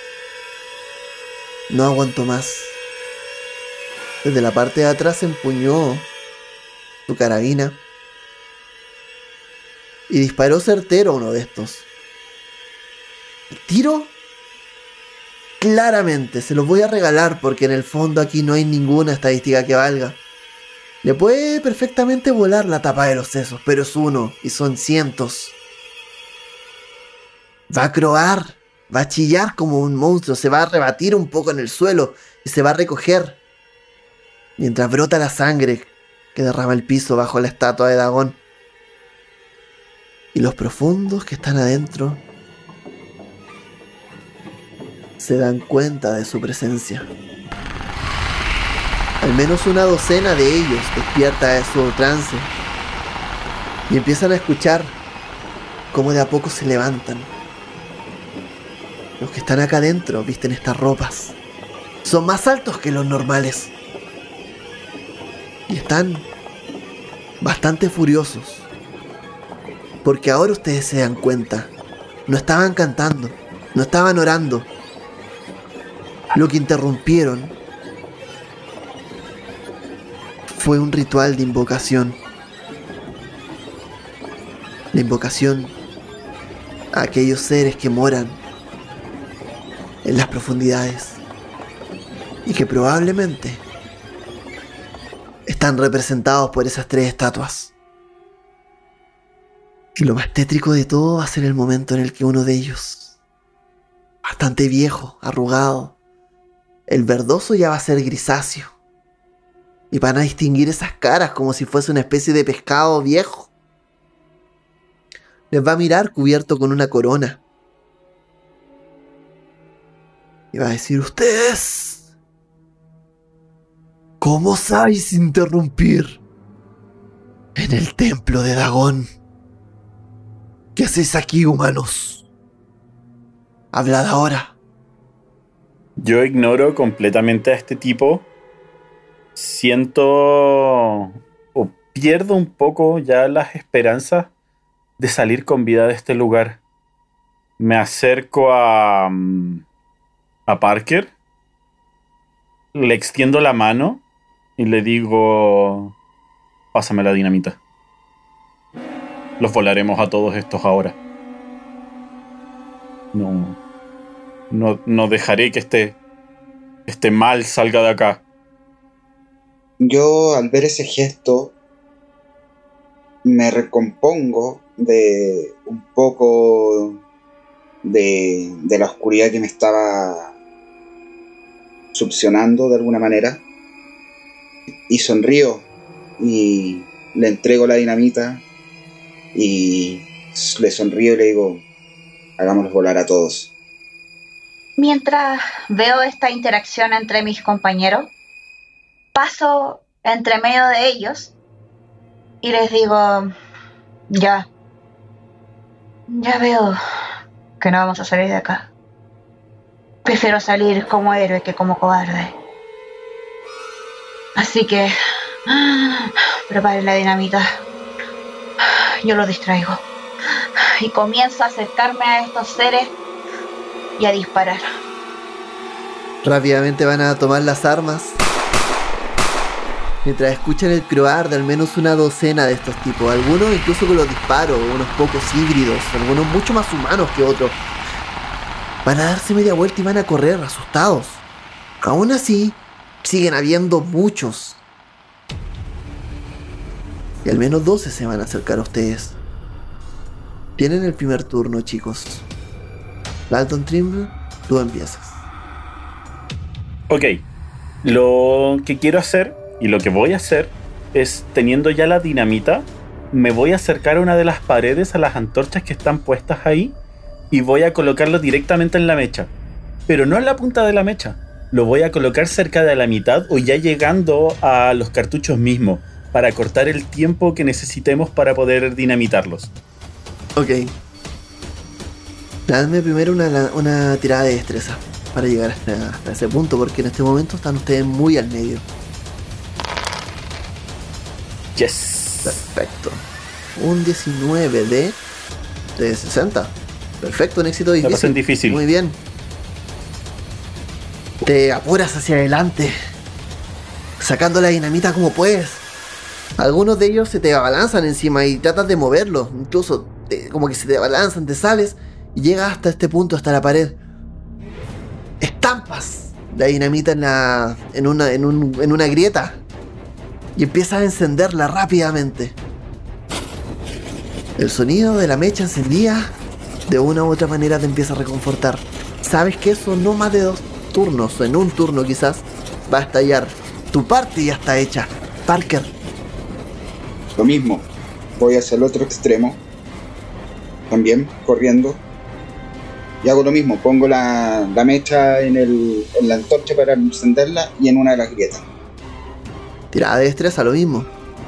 A: no aguantó más. Desde la parte de atrás empuñó su carabina y disparó certero a uno de estos. El tiro, claramente, se los voy a regalar porque en el fondo aquí no hay ninguna estadística que valga. Le puede perfectamente volar la tapa de los sesos, pero es uno y son cientos. Va a croar Va a chillar como un monstruo, se va a rebatir un poco en el suelo y se va a recoger. Mientras brota la sangre que derrama el piso bajo la estatua de Dagón. Y los profundos que están adentro se dan cuenta de su presencia. Al menos una docena de ellos despierta de su trance y empiezan a escuchar cómo de a poco se levantan. Los que están acá adentro visten estas ropas. Son más altos que los normales. Y están bastante furiosos. Porque ahora ustedes se dan cuenta. No estaban cantando. No estaban orando. Lo que interrumpieron fue un ritual de invocación. La invocación a aquellos seres que moran en las profundidades y que probablemente están representados por esas 3 estatuas. Y lo más tétrico de todo va a ser el momento en el que uno de ellos, bastante viejo, arrugado, el verdoso ya va a ser grisáceo, y van a distinguir esas caras como si fuese una especie de pescado viejo. Les va a mirar cubierto con una corona y va a decir: ustedes, ¿cómo osáis interrumpir en el templo de Dagón? ¿Qué hacéis aquí, humanos? Hablad ahora.
B: Yo ignoro completamente a este tipo. Siento o pierdo un poco ya las esperanzas de salir con vida de este lugar. Me acerco a Parker, le extiendo la mano y le digo: pásame la dinamita. Los volaremos a todos estos ahora. No dejaré que este mal salga de acá.
C: Yo, al ver ese gesto, me recompongo de un poco de la oscuridad que me estaba succionando de alguna manera, y sonrío y le entrego la dinamita y le sonrío y le digo: hagámoslos volar a todos.
D: Mientras veo esta interacción entre mis compañeros, paso entre medio de ellos y les digo: ya veo que no vamos a salir de acá. Prefiero salir como héroe que como cobarde. Así que preparen la dinamita. Yo lo distraigo. Y comienzo a acercarme a estos seres y a disparar.
A: Rápidamente van a tomar las armas mientras escuchan el croar de al menos una docena de estos tipos. Algunos incluso con los disparos, unos pocos híbridos, algunos mucho más humanos que otros. Van a darse media vuelta y van a correr asustados. Aún así, siguen habiendo muchos. Y al menos 12 se van a acercar a ustedes. Tienen el primer turno, chicos. Dalton Trimble, tú empiezas.
B: Ok, lo que quiero hacer y lo que voy a hacer es, teniendo ya la dinamita, me voy a acercar a una de las paredes, a las antorchas que están puestas ahí, y voy a colocarlo directamente en la mecha. Pero no en la punta de la mecha. Lo voy a colocar cerca de la mitad o ya llegando a los cartuchos mismos, para cortar el tiempo que necesitemos para poder dinamitarlos.
A: Ok. Dadme primero una tirada de destreza para llegar hasta ese punto, porque en este momento están ustedes muy al medio.
B: Yes.
A: Perfecto. Un 19 de 60. Perfecto, un éxito difícil.
B: Me pasan difícil.
A: Muy bien. Te apuras hacia adelante, sacando la dinamita como puedes. Algunos de ellos se te abalanzan encima y tratas de moverlos. Incluso como que se te abalanzan, te sales y llegas hasta este punto, hasta la pared. Estampas la dinamita en una grieta y empiezas a encenderla rápidamente. El sonido de la mecha encendida de una u otra manera te empieza a reconfortar. sabes que eso no más de 2 turnos, o en un turno quizás, va a estallar. Tu parte ya está hecha, Parker.
C: Lo mismo, voy hacia el otro extremo, también corriendo, y hago lo mismo, pongo la mecha en la antorcha para encenderla y en una de las grietas.
A: Tirada de destreza, lo mismo.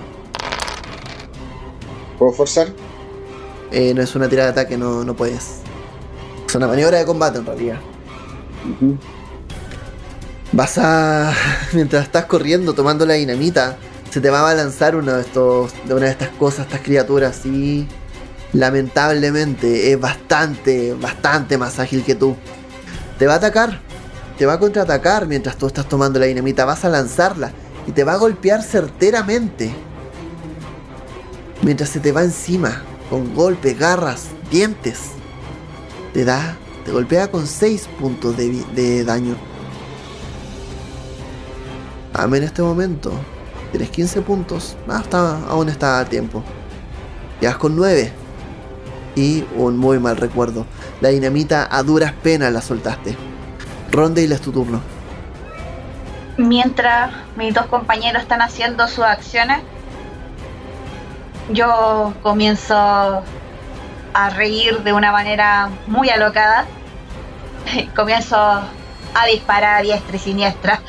C: ¿Puedo forzar?
A: No es una tirada de ataque, no puedes. Es una maniobra de combate en realidad.
C: Uh-huh.
A: Vas a... Mientras estás corriendo, tomando la dinamita, se te va a balanzar una de estas cosas, estas criaturas, y lamentablemente es bastante más ágil que tú. Te va a atacar, te va a contraatacar mientras tú estás tomando la dinamita. Vas a lanzarla y te va a golpear certeramente mientras se te va encima, con golpes, garras, dientes. Te golpea con 6 puntos de daño. Dame en este momento. Tienes 15 puntos. Aún está a tiempo. Llegas con 9. Y un muy mal recuerdo. La dinamita a duras penas la soltaste. Rondale, es tu turno.
D: Mientras mis dos compañeros están haciendo sus acciones, yo comienzo a reír de una manera muy alocada. Comienzo a disparar a diestra y siniestra.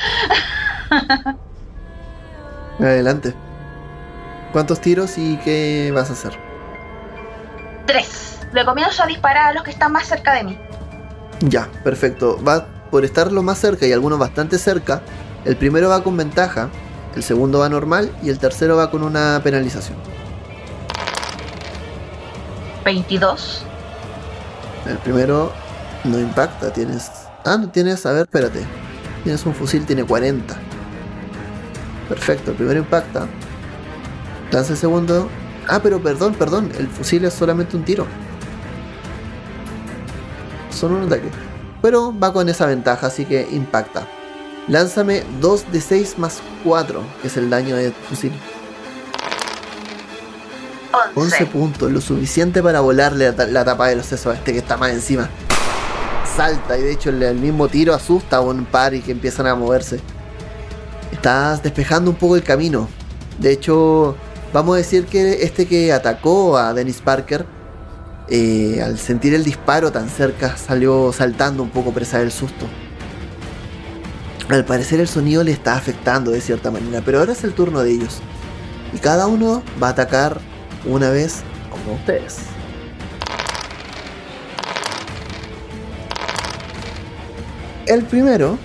A: Adelante. ¿Cuántos tiros y qué vas a hacer?
D: 3. Le comienzo a disparar a los que están más cerca de mí.
A: Ya, perfecto. Va por estar lo más cerca y algunos bastante cerca. El primero va con ventaja, el segundo va normal y el tercero va con una penalización.
D: 22.
A: El primero no impacta, tienes... no tienes... A ver, espérate. Tienes un fusil, tiene 40. Perfecto, el primero impacta. Lanza el segundo. Pero perdón, el fusil es solamente un tiro. Solo un ataque. Pero va con esa ventaja, así que impacta. Lánzame 2d6 más 4, que es el daño de fusil. 11 puntos, lo suficiente para volarle la tapa de los sesos a este que está más encima. Salta y de hecho el mismo tiro asusta a un par y que empiezan a moverse. Estás despejando un poco el camino. De hecho, vamos a decir que este que atacó a Dennis Parker, al sentir el disparo tan cerca, salió saltando un poco presa del susto. Al parecer el sonido le está afectando de cierta manera, pero ahora es el turno de ellos. Y cada uno va a atacar una vez como ustedes. El primero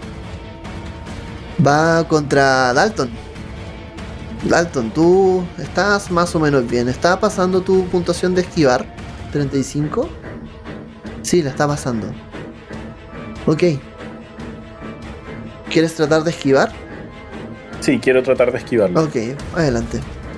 A: va contra Dalton. Dalton, tú estás más o menos bien. ¿Está pasando tu puntuación de esquivar? 35. Sí, la está pasando. Ok. ¿Quieres tratar de esquivar?
B: Sí, quiero tratar de esquivarlo.
A: Ok, adelante.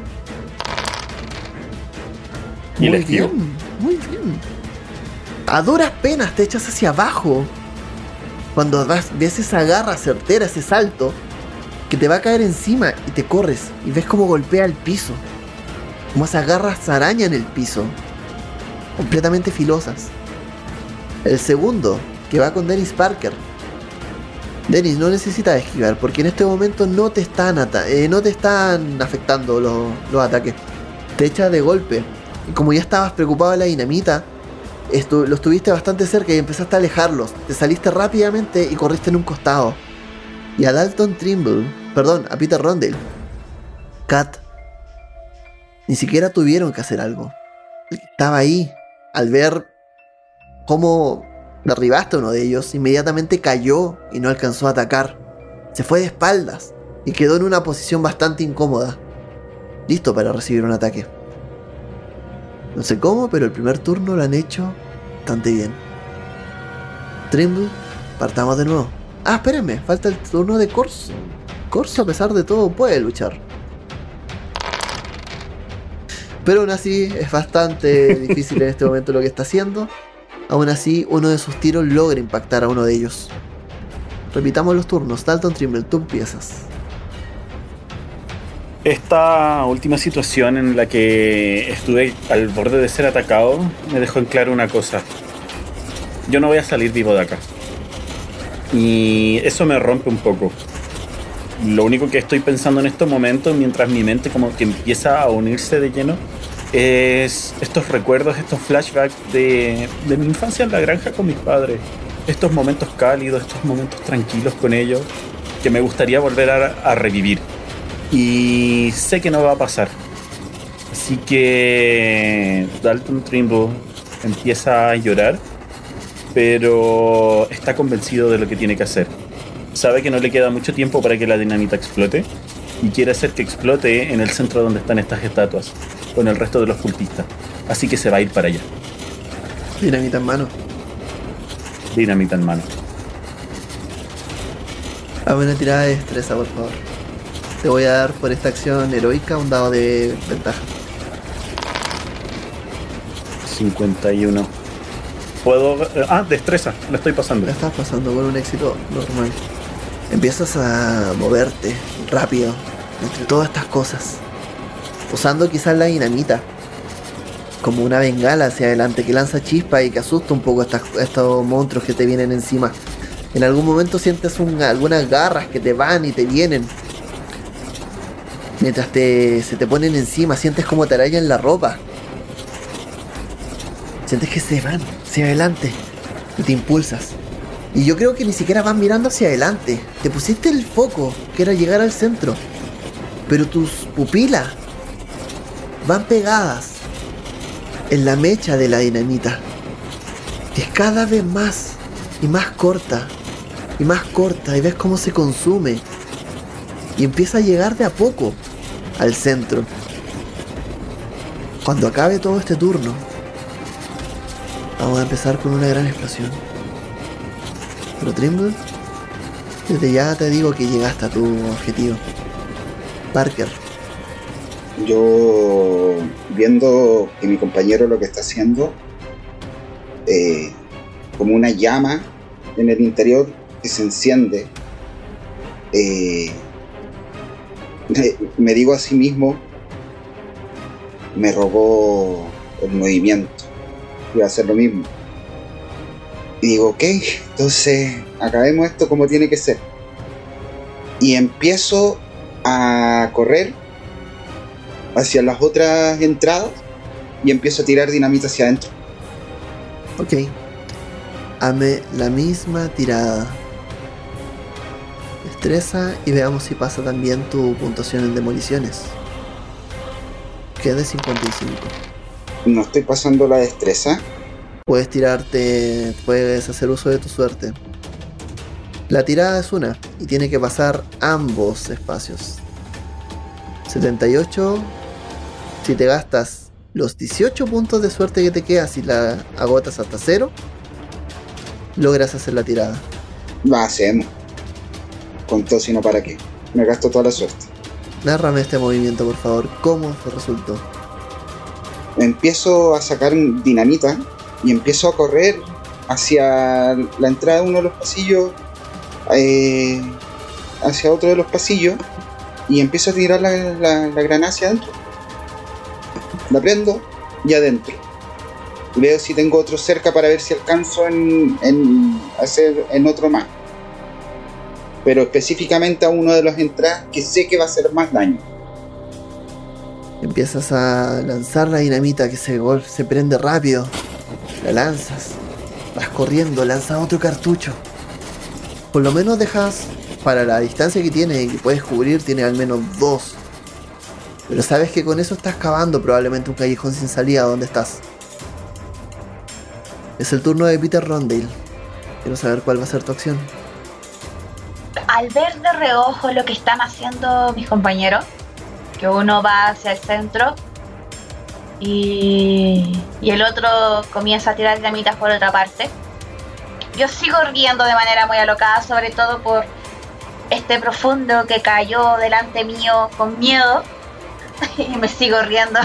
B: Y le esquivo.
A: Muy bien. A duras penas te echas hacia abajo. Cuando ves esa garra certera, ese salto, que te va a caer encima y te corres y ves cómo golpea el piso. Como esas garras arañan el piso. Completamente filosas. El segundo, que va con Dennis Parker. Dennis, no necesitas esquivar porque en este momento no te están afectando los ataques. Te echa de golpe. Y como ya estabas preocupado de la dinamita, los tuviste bastante cerca y empezaste a alejarlos. Te saliste rápidamente y corriste en un costado. Y a a Peter Rondale, Kat, ni siquiera tuvieron que hacer algo. El que estaba ahí, al ver cómo derribaste a uno de ellos, inmediatamente cayó y no alcanzó a atacar. Se fue de espaldas y quedó en una posición bastante incómoda, listo para recibir un ataque. No sé cómo, pero el primer turno lo han hecho bastante bien. Trimble, partamos de nuevo. Espérenme, falta el turno de Corso. Corso, a pesar de todo, puede luchar. Pero aún así, es bastante difícil en este momento lo que está haciendo. Aún así, uno de sus tiros logra impactar a uno de ellos. Repitamos los turnos. Dalton, Trimble, tú empiezas.
B: Esta última situación en la que estuve al borde de ser atacado me dejó en claro una cosa. yo no voy a salir vivo de acá. Y eso me rompe un poco. Lo único que estoy pensando en estos momentos, mientras mi mente como que empieza a unirse de lleno, es estos recuerdos, estos flashbacks de mi infancia en la granja con mis padres. Estos momentos cálidos, estos momentos tranquilos con ellos, que me gustaría volver a revivir. Y sé que no va a pasar. Así que Dalton Trimble empieza a llorar, pero está convencido de lo que tiene que hacer. Sabe que no le queda mucho tiempo para que la dinamita explote y quiere hacer que explote en el centro donde están estas estatuas, con el resto de los cultistas. Así que se va a ir para allá.
A: Dinamita en mano.
B: Dinamita en mano.
A: Hazme una tirada de destreza, por favor. Te voy a dar por esta acción heroica un dado de ventaja.
B: 51. Puedo... destreza. Lo estoy pasando.
A: La estás pasando con un éxito normal. Empiezas a moverte rápido entre todas estas cosas, usando quizás la dinamita como una bengala hacia adelante que lanza chispas y que asusta un poco a estos monstruos que te vienen encima. En algún momento sientes algunas garras que te van y te vienen. Mientras se te ponen encima, sientes como te arañan la ropa. Sientes que se van hacia adelante y te impulsas. Y yo creo que ni siquiera vas mirando hacia adelante. Te pusiste el foco, que era llegar al centro. Pero tus pupilas van pegadas en la mecha de la dinamita, que es cada vez más y más corta. Y más corta. Y ves cómo se consume. Y empieza a llegar de a poco al centro. Cuando acabe todo este turno, vamos a empezar con una gran explosión. Pero Trimble, desde ya te digo que llegaste a tu objetivo. Parker.
C: Yo, viendo que mi compañero lo que está haciendo, como una llama en el interior que se enciende, me digo a sí mismo, me robó el movimiento, iba a hacer lo mismo. Y digo, ok, entonces acabemos esto como tiene que ser. Y empiezo a correr hacia las otras entradas y empiezo a tirar dinamita hacia adentro.
A: Ok. Hazme la misma tirada. Destreza y veamos si pasa también tu puntuación en demoliciones. Que es de 55.
C: No estoy pasando la destreza.
A: Puedes tirarte, puedes hacer uso de tu suerte. La tirada es una y tiene que pasar ambos espacios. 78. Si te gastas los 18 puntos de suerte que te quedas y la agotas hasta 0, logras hacer la tirada.
C: La hacemos. Con todo, sino para qué. Me gasto toda la suerte.
A: Nárrame este movimiento, por favor. ¿Cómo te resultó?
C: Empiezo a sacar dinamita y empiezo a correr hacia la entrada de uno de los pasillos, hacia otro de los pasillos, y empiezo a tirar la granada hacia adentro. La prendo y adentro. Veo si tengo otro cerca para ver si alcanzo en hacer en otro más. Pero específicamente a uno de los entradas que sé que va a hacer más daño.
A: Empiezas a lanzar la dinamita que se prende rápido. La lanzas. Vas corriendo, lanzas otro cartucho. Por lo menos dejas, para la distancia que tiene y que puedes cubrir, tiene al menos 2. Pero sabes que con eso estás cavando probablemente un callejón sin salida donde estás. Es el turno de Peter Rondale. Quiero saber cuál va a ser tu acción.
D: Al ver de reojo lo que están haciendo mis compañeros, que uno va hacia el centro y el otro comienza a tirar dinamitas por otra parte, yo sigo riendo de manera muy alocada, sobre todo por este profundo que cayó delante mío con miedo. Y me sigo riendo.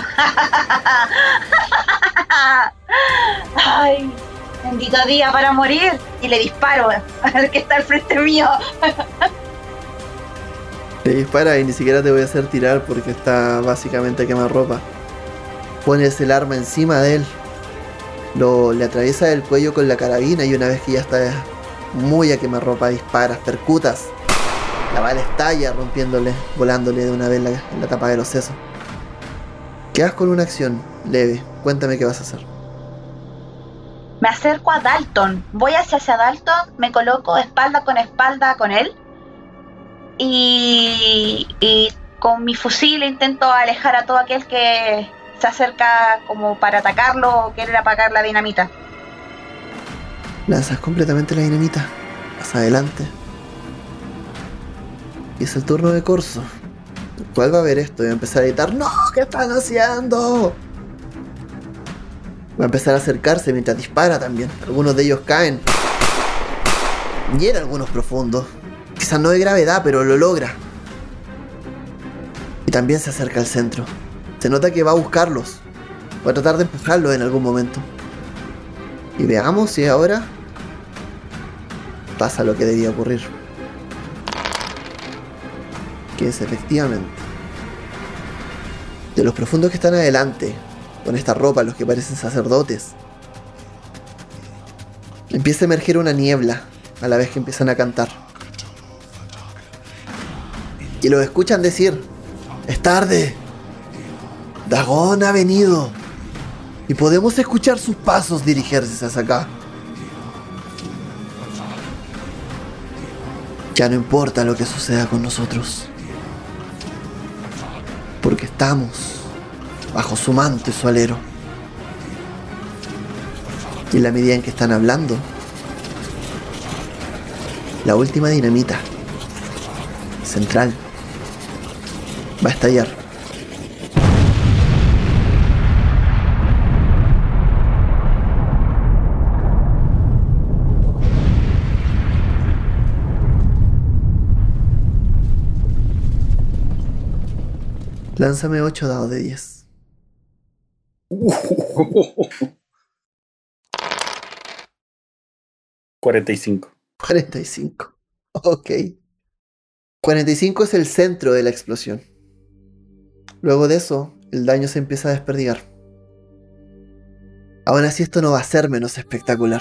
D: Ay, bendito día para morir. Y le disparo al que está al frente mío.
A: Te dispara y ni siquiera te voy a hacer tirar porque está básicamente a quemarropa. Pones el arma encima de él Le atraviesa el cuello con la carabina y una vez que ya está muy a quemarropa, disparas, percutas. La bala estalla rompiéndole, volándole de una vez en la tapa de los sesos. Quedas con una acción leve. Cuéntame qué vas a hacer.
D: Me acerco a Dalton. Voy hacia Dalton, me coloco espalda con él. Y con mi fusil intento alejar a todo aquel que se acerca como para atacarlo o quiere apagar la dinamita.
A: Lanzas completamente la dinamita. Vas adelante. Y es el turno de Corso, el cual va a ver esto y va a empezar a gritar: ¡No! ¿Qué están haciendo? Va a empezar a acercarse mientras dispara también. Algunos de ellos caen. Y eran algunos profundos. Quizás no de gravedad, pero lo logra. Y también se acerca al centro. Se nota que va a buscarlos. Va a tratar de empujarlos en algún momento. Y veamos si ahora pasa lo que debía ocurrir. Que es efectivamente de los profundos que están adelante, con esta ropa, los que parecen sacerdotes, empieza a emerger una niebla a la vez que empiezan a cantar. Y los escuchan decir: ¡Es tarde! Dagón ha venido. Y podemos escuchar sus pasos dirigirse hacia acá. Ya no importa lo que suceda con nosotros, porque estamos bajo su manto y su alero. Y en la medida en que están hablando, la última dinamita central va a estallar. Lánzame 8 dados de 10.
B: 45.
A: 45. Ok. 45 es el centro de la explosión. Luego de eso, el daño se empieza a desperdigar. Aún así, esto no va a ser menos espectacular.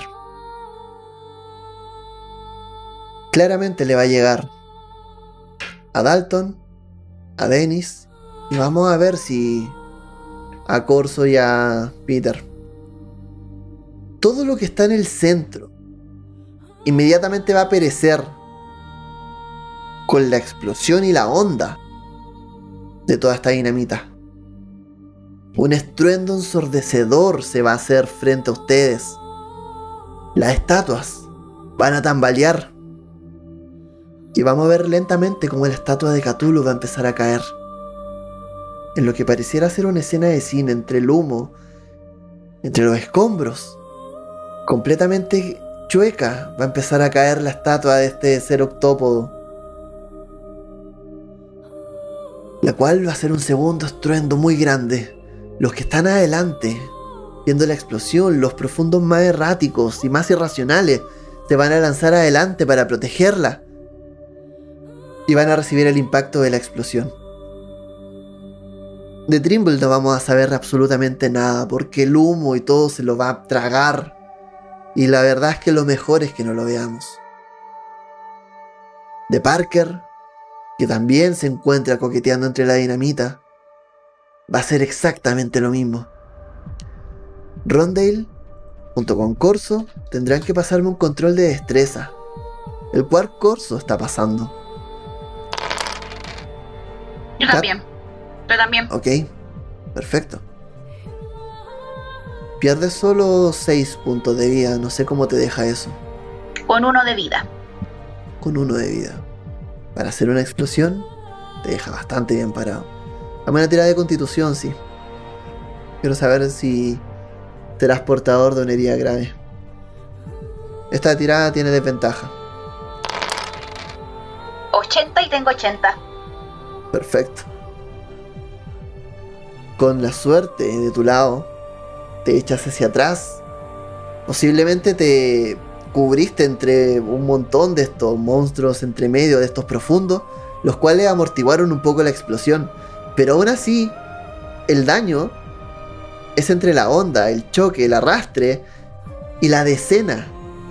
A: Claramente le va a llegar a Dalton, a Dennis, y vamos a ver si a Corso y a Peter. Todo lo que está en el centro inmediatamente va a perecer con la explosión y la onda de toda esta dinamita. Un estruendo ensordecedor se va a hacer frente a ustedes. Las estatuas van a tambalear. Y vamos a ver lentamente cómo la estatua de Cthulhu va a empezar a caer. En lo que pareciera ser una escena de cine, entre el humo, entre los escombros, completamente chueca, va a empezar a caer la estatua de este ser octópodo, la cual va a ser un segundo estruendo muy grande. Los que están adelante, viendo la explosión, los profundos más erráticos y más irracionales, se van a lanzar adelante para protegerla y van a recibir el impacto de la explosión. De Trimble no vamos a saber absolutamente nada, porque el humo y todo se lo va a tragar. Y la verdad es que lo mejor es que no lo veamos. De Parker, que también se encuentra coqueteando entre la dinamita, va a ser exactamente lo mismo. Rondale, junto con Corso, tendrán que pasarme un control de destreza, el cual Corso está pasando.
D: Yo también.
A: Ok, perfecto. Pierdes solo 6 puntos de vida. No sé cómo te deja eso.
D: Con 1 de vida.
A: Con 1 de vida. Para hacer una explosión, te deja bastante bien parado. Dame una tirada de constitución, sí. Quiero saber si serás portador de una herida grave. Esta tirada tiene desventaja.
D: 80 y tengo 80.
A: Perfecto. Con la suerte de tu lado, te echas hacia atrás. Posiblemente te cubriste entre un montón de estos monstruos entre medio de estos profundos, los cuales amortiguaron un poco la explosión. Pero aún así, el daño Es entre la onda, el choque, el arrastre y la decena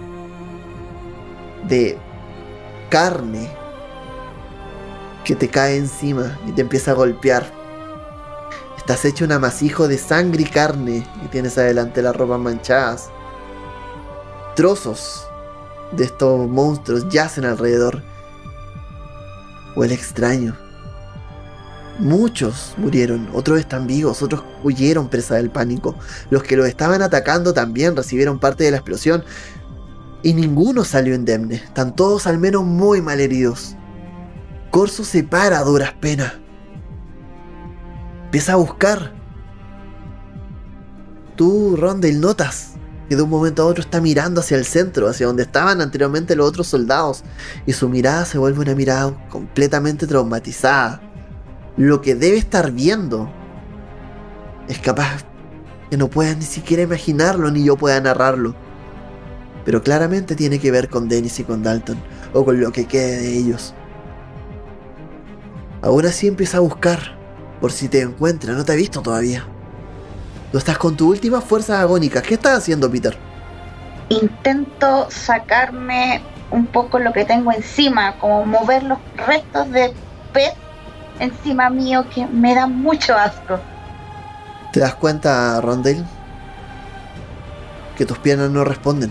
A: de carne que te cae encima y te empieza a golpear. Estás hecho un amasijo de sangre y carne y tienes adelante las ropas manchadas. Trozos de estos monstruos yacen alrededor. Huele extraño. Muchos murieron, otros están vivos, otros huyeron presa del pánico. Los que los estaban atacando también recibieron parte de la explosión y ninguno salió indemne. Están todos al menos muy mal heridos. Corso se para a duras penas. Empieza a buscar. Tú, Rondale, notas que de un momento a otro está mirando hacia el centro, hacia donde estaban anteriormente los otros soldados, y su mirada se vuelve una mirada completamente traumatizada. Lo que debe estar viendo es capaz que no puedas ni siquiera imaginarlo, ni yo pueda narrarlo, pero claramente tiene que ver con Dennis y con Dalton, o con lo que quede de ellos. Aún así empieza a buscar por si te encuentra, no te ha visto todavía. Tú estás con tus últimas fuerzas agónicas. ¿Qué estás haciendo, Peter?
D: Intento sacarme un poco lo que tengo encima, como mover los restos de pez encima mío que me da mucho asco.
A: ¿Te das cuenta, Rondale? Que tus piernas no responden.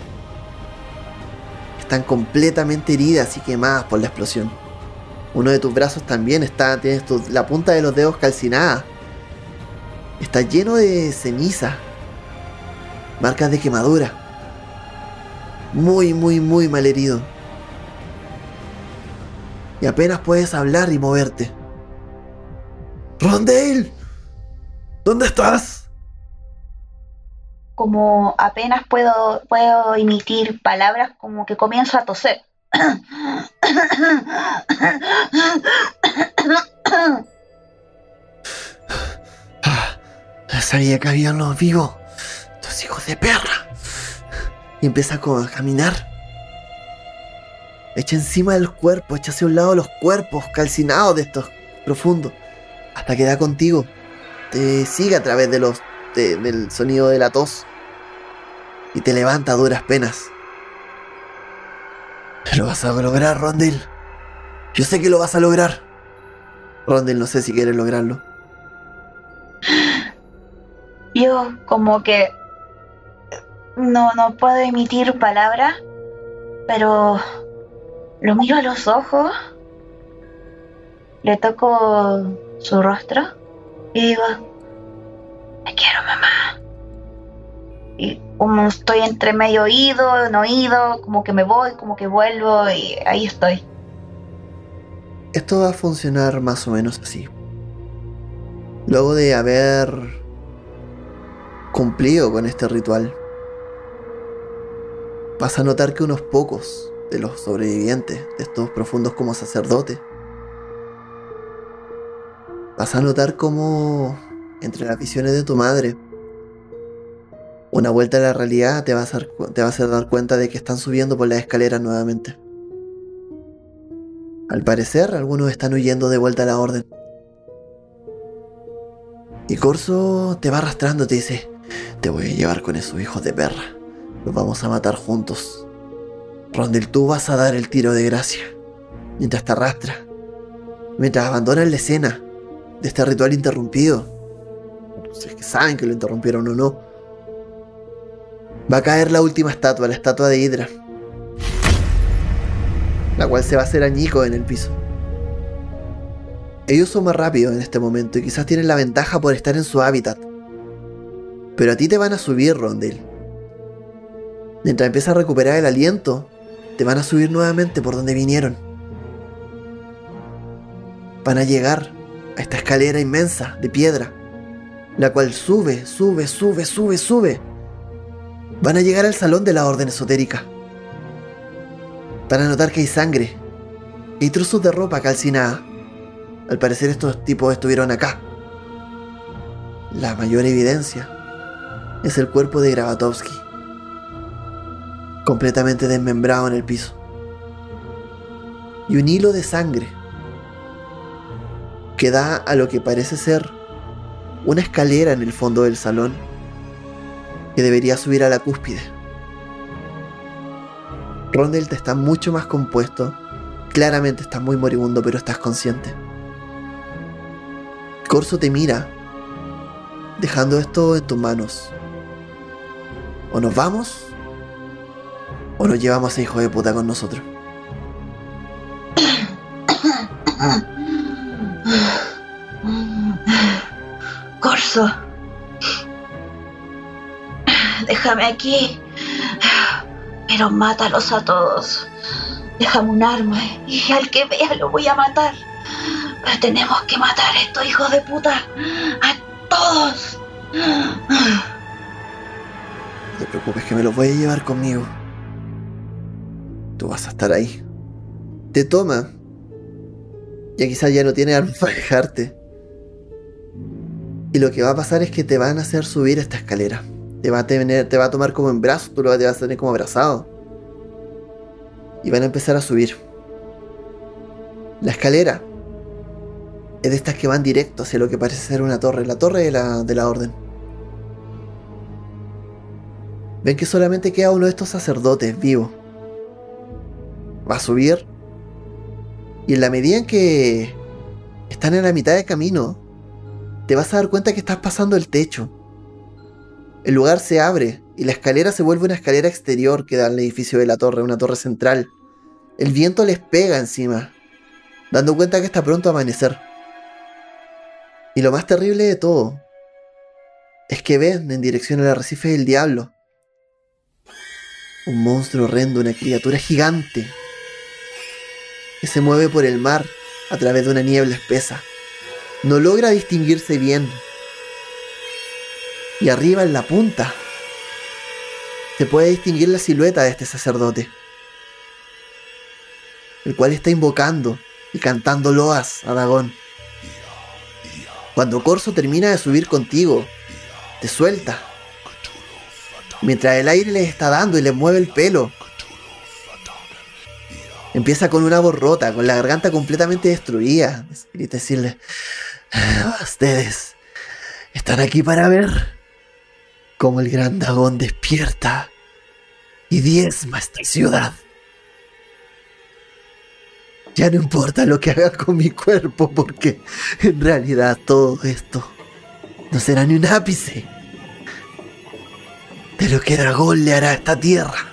A: Están completamente heridas y quemadas por la explosión. Uno de tus brazos también está, tienes la punta de los dedos calcinada. Está lleno de ceniza, marcas de quemadura. Muy, muy, muy mal herido. Y apenas puedes hablar y moverte. ¡Rondale! ¿Dónde estás?
D: Como apenas puedo emitir palabras, como que comienzo a toser.
A: Sabía que habían los vivos. Estos hijos de perra. Y empieza a caminar. Echa encima del cuerpo, echa hacia un lado los cuerpos calcinados de estos profundos, hasta que da contigo. Te sigue a través del sonido de la tos y te levanta a duras penas. Lo vas a lograr, Rondale. Yo sé que lo vas a lograr. Rondale, no sé si quieres lograrlo.
D: Yo como que no puedo emitir palabras, pero lo miro a los ojos, le toco su rostro y digo, te quiero, mamá. Y como estoy entre medio oído, no oído, como que me voy, como que vuelvo y ahí estoy.
A: Esto va a funcionar más o menos así. Luego de haber cumplido con este ritual, vas a notar que unos pocos de los sobrevivientes de estos profundos como sacerdotes, vas a notar cómo entre las visiones de tu madre, una vuelta a la realidad te vas a dar cuenta de que están subiendo por las escaleras nuevamente. Al parecer, algunos están huyendo de vuelta a la orden. Y Corso te va arrastrando y te dice, te voy a llevar con esos hijos de perra. Los vamos a matar juntos. Rondale, tú vas a dar el tiro de gracia. Mientras te arrastra. Mientras abandonas la escena de este ritual interrumpido. Si es que saben que lo interrumpieron o no. Va a caer la última estatua, la estatua de Hydra. La cual se va a hacer añicos en el piso. Ellos son más rápidos en este momento y quizás tienen la ventaja por estar en su hábitat. Pero a ti te van a subir, Rondale. Mientras empiezas a recuperar el aliento, te van a subir nuevamente por donde vinieron. Van a llegar a esta escalera inmensa de piedra, la cual sube. Van a llegar al salón de la orden esotérica. Van a notar que hay sangre, y trozos de ropa calcinada. Al parecer estos tipos estuvieron acá. La mayor evidencia es el cuerpo de Gravatovsky, completamente desmembrado en el piso. Y un hilo de sangre que da a lo que parece ser una escalera en el fondo del salón que debería subir a la cúspide. Rondel te está mucho más compuesto. Claramente estás muy moribundo, pero estás consciente. Corso te mira, dejando esto en tus manos. O nos vamos, o nos llevamos a ese hijo de puta con nosotros.
D: Corso, déjame aquí, pero mátalos a todos. Déjame un arma y al que vea lo voy a matar. Pero tenemos que matar a estos hijos de puta, a todos.
A: No te preocupes, que me los voy a llevar conmigo. Tú vas a estar ahí. Te toma. Ya quizás ya no tiene armas para dejarte. Y lo que va a pasar es que te van a hacer subir esta escalera. Te va a tomar como en brazos, tú te vas a tener como abrazado. Y van a empezar a subir. La escalera es de estas que van directo hacia lo que parece ser una torre. La torre de la orden. Ven que solamente queda uno de estos sacerdotes vivo. Va a subir. Y en la medida en que están en la mitad del camino, te vas a dar cuenta que estás pasando el techo. El lugar se abre y la escalera se vuelve una escalera exterior que da al edificio de la torre, una torre central. El viento les pega encima, dando cuenta que está pronto a amanecer. Y lo más terrible de todo es que ven en dirección al arrecife del diablo un monstruo horrendo, una criatura gigante que se mueve por el mar a través de una niebla espesa. No logra distinguirse bien. Y arriba en la punta se puede distinguir la silueta de este sacerdote, el cual está invocando y cantando loas a Dagón. Cuando Corso termina de subir contigo, te suelta, mientras el aire les está dando y les mueve el pelo. Empieza con una voz rota, con la garganta completamente destruida, y decirle: ustedes están aquí para ver cómo el gran Dagón despierta y diezma esta ciudad. Ya no importa lo que haga con mi cuerpo, porque en realidad todo esto no será ni un ápice de lo que Dragón le hará a esta tierra.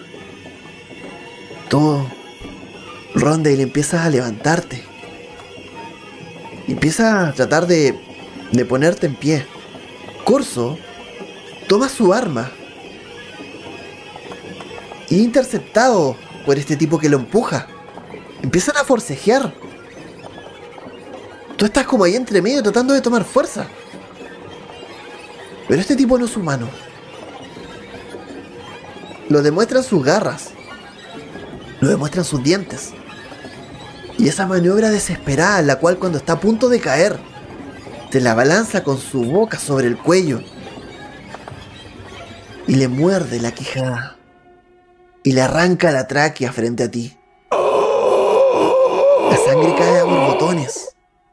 A: Tú, Rondale, empiezas a levantarte. Empiezas a tratar de ponerte en pie. Corso toma su arma. Interceptado por este tipo que lo empuja. Empiezan a forcejear. Tú estás como ahí entre medio tratando de tomar fuerza. Pero este tipo no es humano. Lo demuestran sus garras. Lo demuestran sus dientes. Y esa maniobra desesperada en la cual, cuando está a punto de caer, se la abalanza con su boca sobre el cuello y le muerde la quijada y le arranca la tráquea frente a ti. La sangre cae a borbotones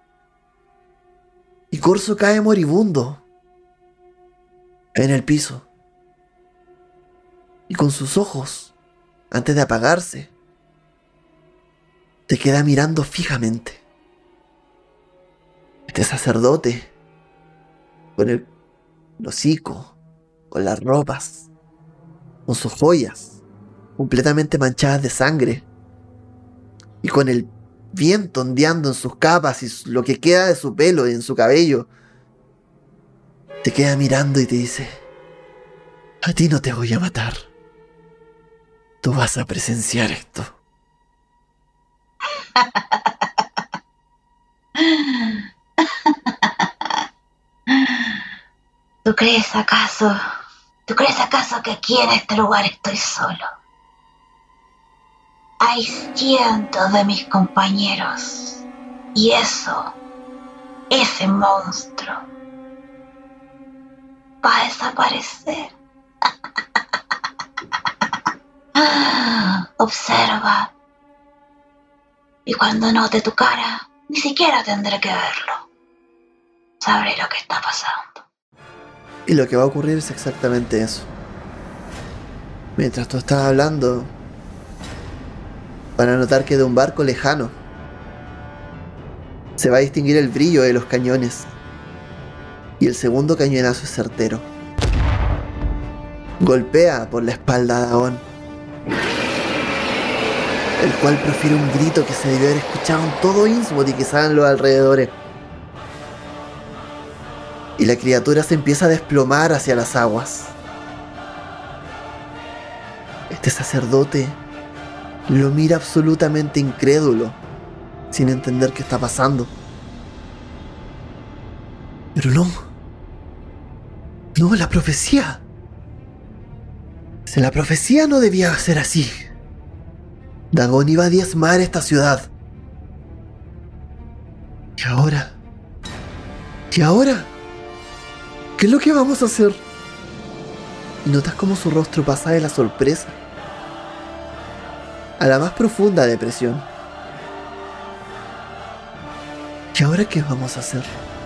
A: y Corso cae moribundo en el piso, y con sus ojos, antes de apagarse, te queda mirando fijamente. Este sacerdote, con el hocico, con las ropas, con sus joyas completamente manchadas de sangre, y con el viento ondeando en sus capas y lo que queda de su pelo y en su cabello, te queda mirando y te dice: a ti no te voy a matar. Tú vas a presenciar esto.
D: ¿Tú crees acaso que aquí en este lugar estoy solo? Hay cientos de mis compañeros. Y ese monstruo, va a desaparecer. Observa. Y cuando note tu cara, ni siquiera tendré que verlo. Sabré lo que está pasando.
A: Y lo que va a ocurrir es exactamente eso. Mientras tú estás hablando, van a notar que de un barco lejano se va a distinguir el brillo de los cañones. Y el segundo cañonazo es certero. Golpea por la espalda a Dagon, el cual profiere un grito que se debió haber escuchado en todo Innsmouth y quizás en los alrededores. Y la criatura se empieza a desplomar hacia las aguas. Este sacerdote lo mira absolutamente incrédulo, sin entender qué está pasando. Pero no, la profecía. La profecía no debía ser así. Dagon iba a diezmar esta ciudad. ¿Y ahora? ¿Qué es lo que vamos a hacer? Y notas cómo su rostro pasa de la sorpresa a la más profunda depresión. ¿Y ahora qué vamos a hacer?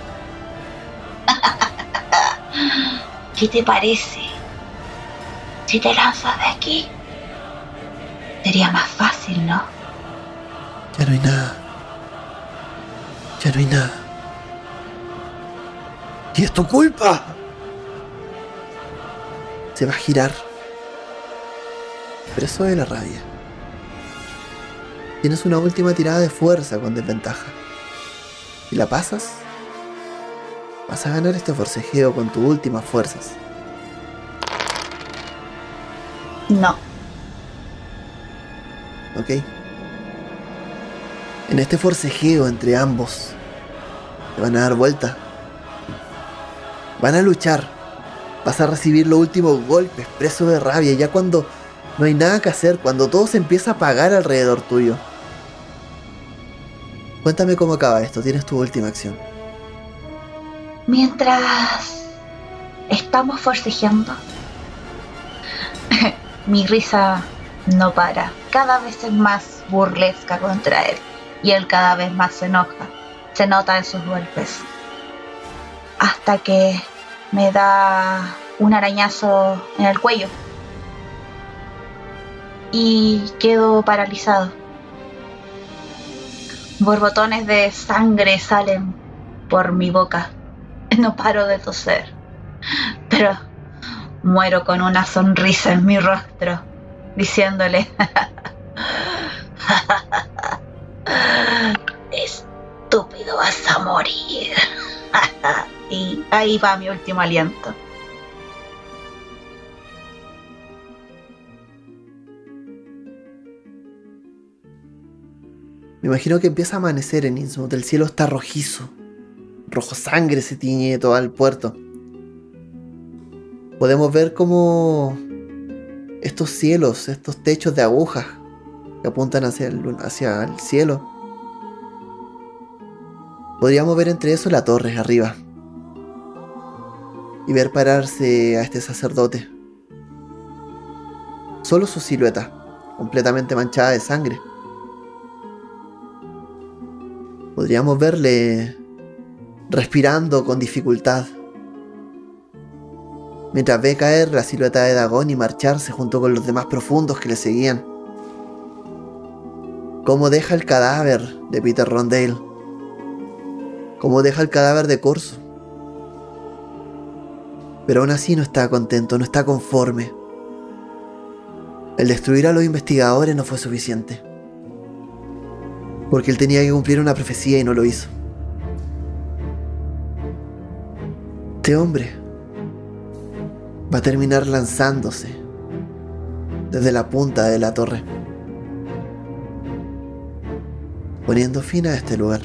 D: ¿Qué te parece? Si te lanzas de aquí, sería más fácil, ¿no?
A: Ya no hay nada. ¡Y es tu culpa! Se va a girar, preso de la rabia. Tienes una última tirada de fuerza con desventaja. Si la pasas, vas a ganar este forcejeo con tus últimas fuerzas.
D: No.
A: Ok. En este forcejeo entre ambos, te van a dar vuelta. Van a luchar. Vas a recibir los últimos golpes, preso de rabia, ya cuando no hay nada que hacer, cuando todo se empieza a apagar alrededor tuyo. Cuéntame cómo acaba esto, tienes tu última acción.
D: Mientras estamos forcejeando, mi risa no para. Cada vez es más burlesca contra él. Y él cada vez más se enoja. Se nota en sus golpes. Hasta que me da un arañazo en el cuello. Y quedo paralizado. Borbotones de sangre salen por mi boca. No paro de toser. Pero muero con una sonrisa en mi rostro, diciéndole: estúpido, vas a morir. Y ahí va mi último aliento.
A: Me imagino que empieza a amanecer en Innsmouth. El cielo está rojizo. Rojo sangre se tiñe todo el puerto. Podemos ver cómo estos cielos, estos techos de agujas que apuntan hacia el cielo. Podríamos ver entre eso la torre arriba. Y ver pararse a este sacerdote. Solo su silueta, completamente manchada de sangre. Podríamos verle respirando con dificultad, mientras ve caer la silueta de Dagon y marcharse junto con los demás profundos que le seguían. Cómo deja el cadáver de Peter Rondale. Cómo deja el cadáver de Corso. Pero aún así no está contento, no está conforme. El destruir a los investigadores no fue suficiente. Porque él tenía que cumplir una profecía y no lo hizo. Este hombre va a terminar lanzándose desde la punta de la torre, poniendo fin a este lugar.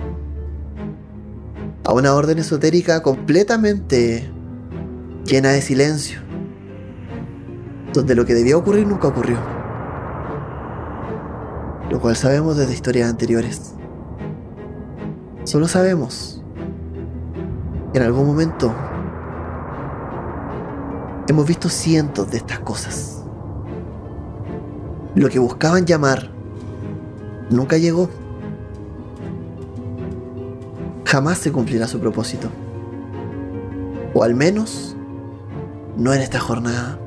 A: A una orden esotérica completamente llena de silencio, donde lo que debía ocurrir nunca ocurrió. Lo cual sabemos desde historias anteriores. Solo sabemos que en algún momento hemos visto cientos de estas cosas. Lo que buscaban llamar nunca llegó. Jamás se cumplirá su propósito. O al menos no en esta jornada.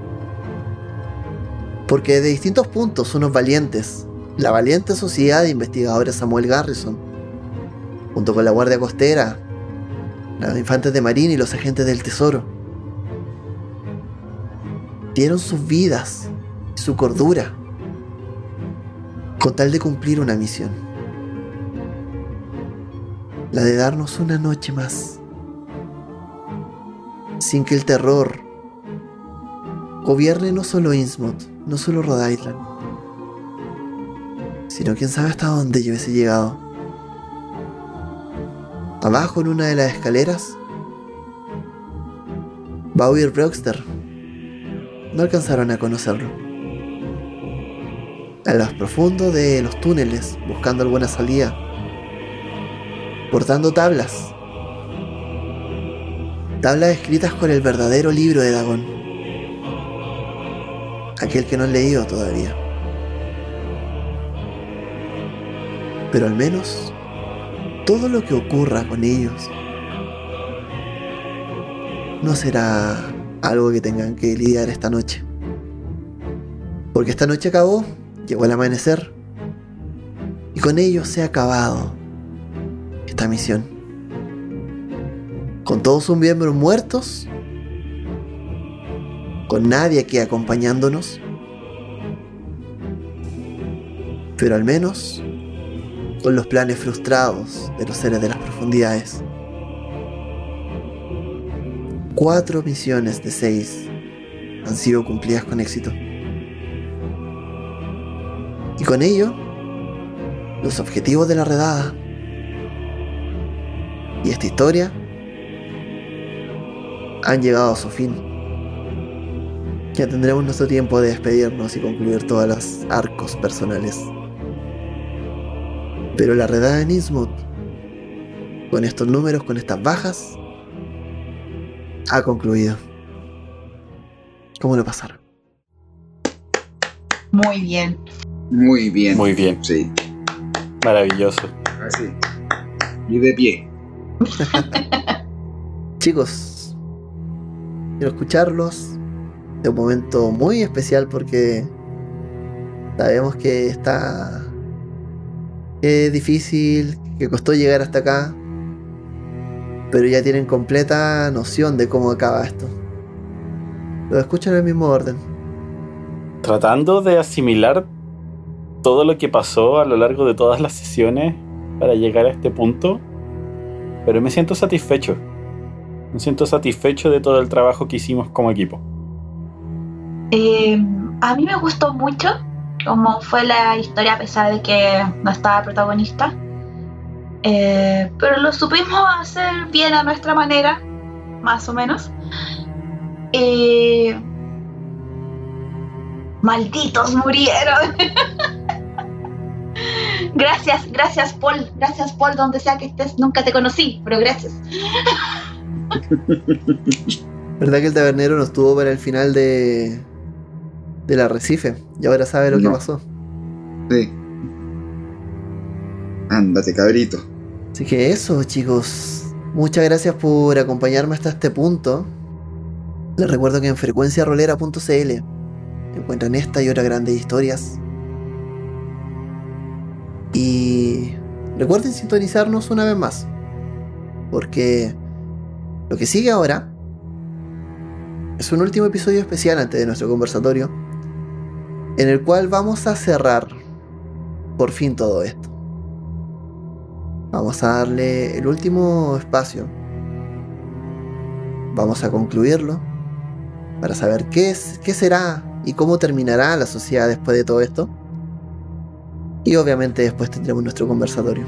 A: Porque de distintos puntos, unos valientes, la valiente sociedad de investigadores Samuel Garrison, junto con la Guardia Costera, los infantes de Marina y los agentes del Tesoro, dieron sus vidas y su cordura con tal de cumplir una misión, la de darnos una noche más, sin que el terror gobierne no solo Innsmouth, no solo Rhode Island, sino quién sabe hasta dónde yo hubiese llegado. Abajo en una de las escaleras, Bowie y Broxter no alcanzaron a conocerlo. En lo profundo de los túneles, buscando alguna salida, portando tablas escritas con el verdadero libro de Dagon, aquel que no han leído todavía. Pero al menos todo lo que ocurra con ellos no será algo que tengan que lidiar esta noche, porque esta noche acabó, llegó el amanecer y con ello se ha acabado esta misión, con todos sus miembros muertos, con nadie aquí acompañándonos, pero al menos con los planes frustrados de los seres de las profundidades. 4 misiones de 6 han sido cumplidas con éxito. Y con ello, los objetivos de la redada y esta historia han llegado a su fin. Ya tendremos nuestro tiempo de despedirnos y concluir todos los arcos personales. Pero la redada en Innsmouth, con estos números, con estas bajas, ha concluido. ¿Cómo lo pasaron?
D: Muy bien.
C: Muy bien.
B: Muy bien.
C: Sí.
B: Maravilloso.
C: Así. Y de pie.
A: Chicos, quiero escucharlos de un momento muy especial porque sabemos que es difícil, que costó llegar hasta acá, pero ya tienen completa noción de cómo acaba esto. Lo escuchan en el mismo orden.
B: Tratando de asimilar todo lo que pasó a lo largo de todas las sesiones para llegar a este punto, pero me siento satisfecho. Me siento satisfecho de todo el trabajo que hicimos como equipo.
D: A mí me gustó mucho cómo fue la historia, a pesar de que no estaba protagonista. Pero lo supimos hacer bien a nuestra manera, más o menos. Malditos murieron. Gracias Paul, donde sea que estés. Nunca te conocí, pero gracias.
A: ¿Verdad que el tabernero no estuvo para el final del arrecife? Y ahora sabe lo que pasó.
C: Sí. Ándate, cabrito.
A: Así que eso, chicos. Muchas gracias por acompañarme hasta este punto. Les recuerdo que en frecuenciarolera.cl encuentran esta y otras grandes historias. Y recuerden sintonizarnos una vez más, porque lo que sigue ahora es un último episodio especial antes de nuestro conversatorio, en el cual vamos a cerrar por fin todo esto. Vamos a darle el último espacio. Vamos a concluirlo para saber qué será y cómo terminará la sociedad después de todo esto. Y obviamente después tendremos nuestro conversatorio.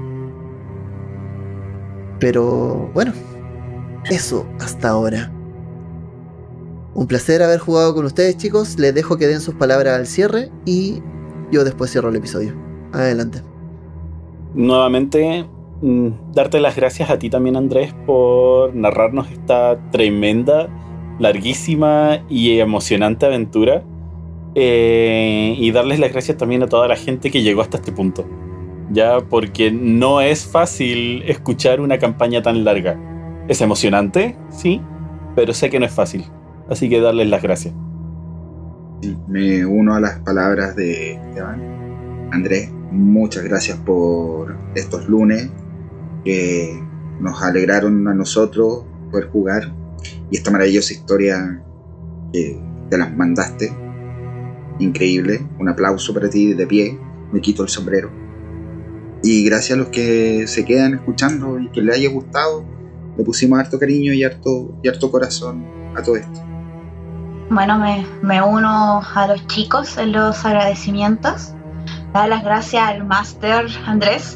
A: Pero bueno, eso hasta ahora. Un placer haber jugado con ustedes, chicos. Les dejo que den sus palabras al cierre y yo después cierro el episodio. Adelante.
B: Nuevamente, darte las gracias a ti también, Andrés, por narrarnos esta tremenda, larguísima y emocionante aventura. Y darles las gracias también a toda la gente que llegó hasta este punto. Ya, porque no es fácil escuchar una campaña tan larga. Es emocionante, sí, pero sé que no es fácil. Así que darles las gracias.
C: Sí, me uno a las palabras de Esteban. Andrés, muchas gracias por estos lunes que nos alegraron a nosotros poder jugar y esta maravillosa historia que te las mandaste. Increíble, un aplauso para ti de pie, me quito el sombrero. Y gracias a los que se quedan escuchando y que les haya gustado, le pusimos harto cariño y harto corazón a todo esto.
D: Bueno, me uno a los chicos en los agradecimientos. Dar las gracias al máster Andrés,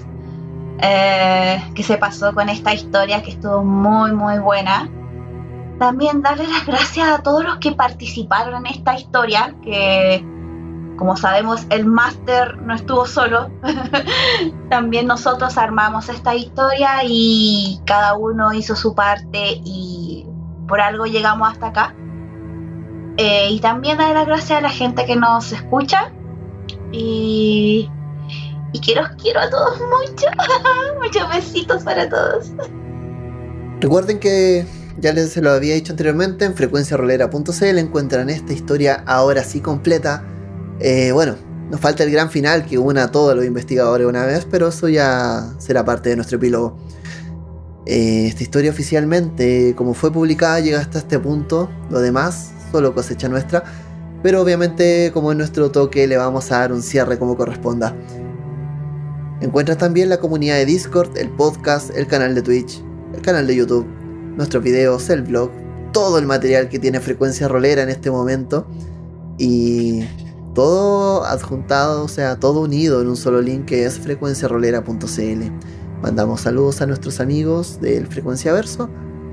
D: que se pasó con esta historia que estuvo muy muy buena. También darle las gracias a todos los que participaron en esta historia, que como sabemos el máster no estuvo solo. También nosotros armamos esta historia y cada uno hizo su parte y por algo llegamos hasta acá. Y también dar las gracias a la gente que nos escucha y que los quiero a todos mucho. Muchos besitos para todos.
A: Recuerden que ya se lo había dicho anteriormente, en frecuenciarolera.cl encuentran esta historia ahora sí completa. Bueno, nos falta el gran final que una a todos los investigadores una vez, pero eso ya será parte de nuestro epílogo. Esta historia oficialmente, como fue publicada, llega hasta este punto. Lo demás, solo cosecha nuestra. Pero obviamente, como es nuestro toque, le vamos a dar un cierre como corresponda. Encuentras también la comunidad de Discord, el podcast, el canal de Twitch, el canal de YouTube, nuestros videos, el blog, todo el material que tiene Frecuencia Rolera en este momento. Y todo adjuntado, o sea, todo unido en un solo link que es frecuenciarolera.cl. Mandamos saludos a nuestros amigos del Frecuencia Verso.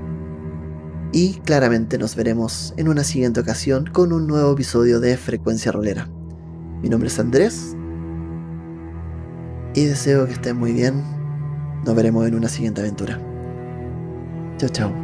A: Y claramente nos veremos en una siguiente ocasión con un nuevo episodio de Frecuencia Rolera. Mi nombre es Andrés. Y deseo que estén muy bien. Nos veremos en una siguiente aventura. Chao, chao.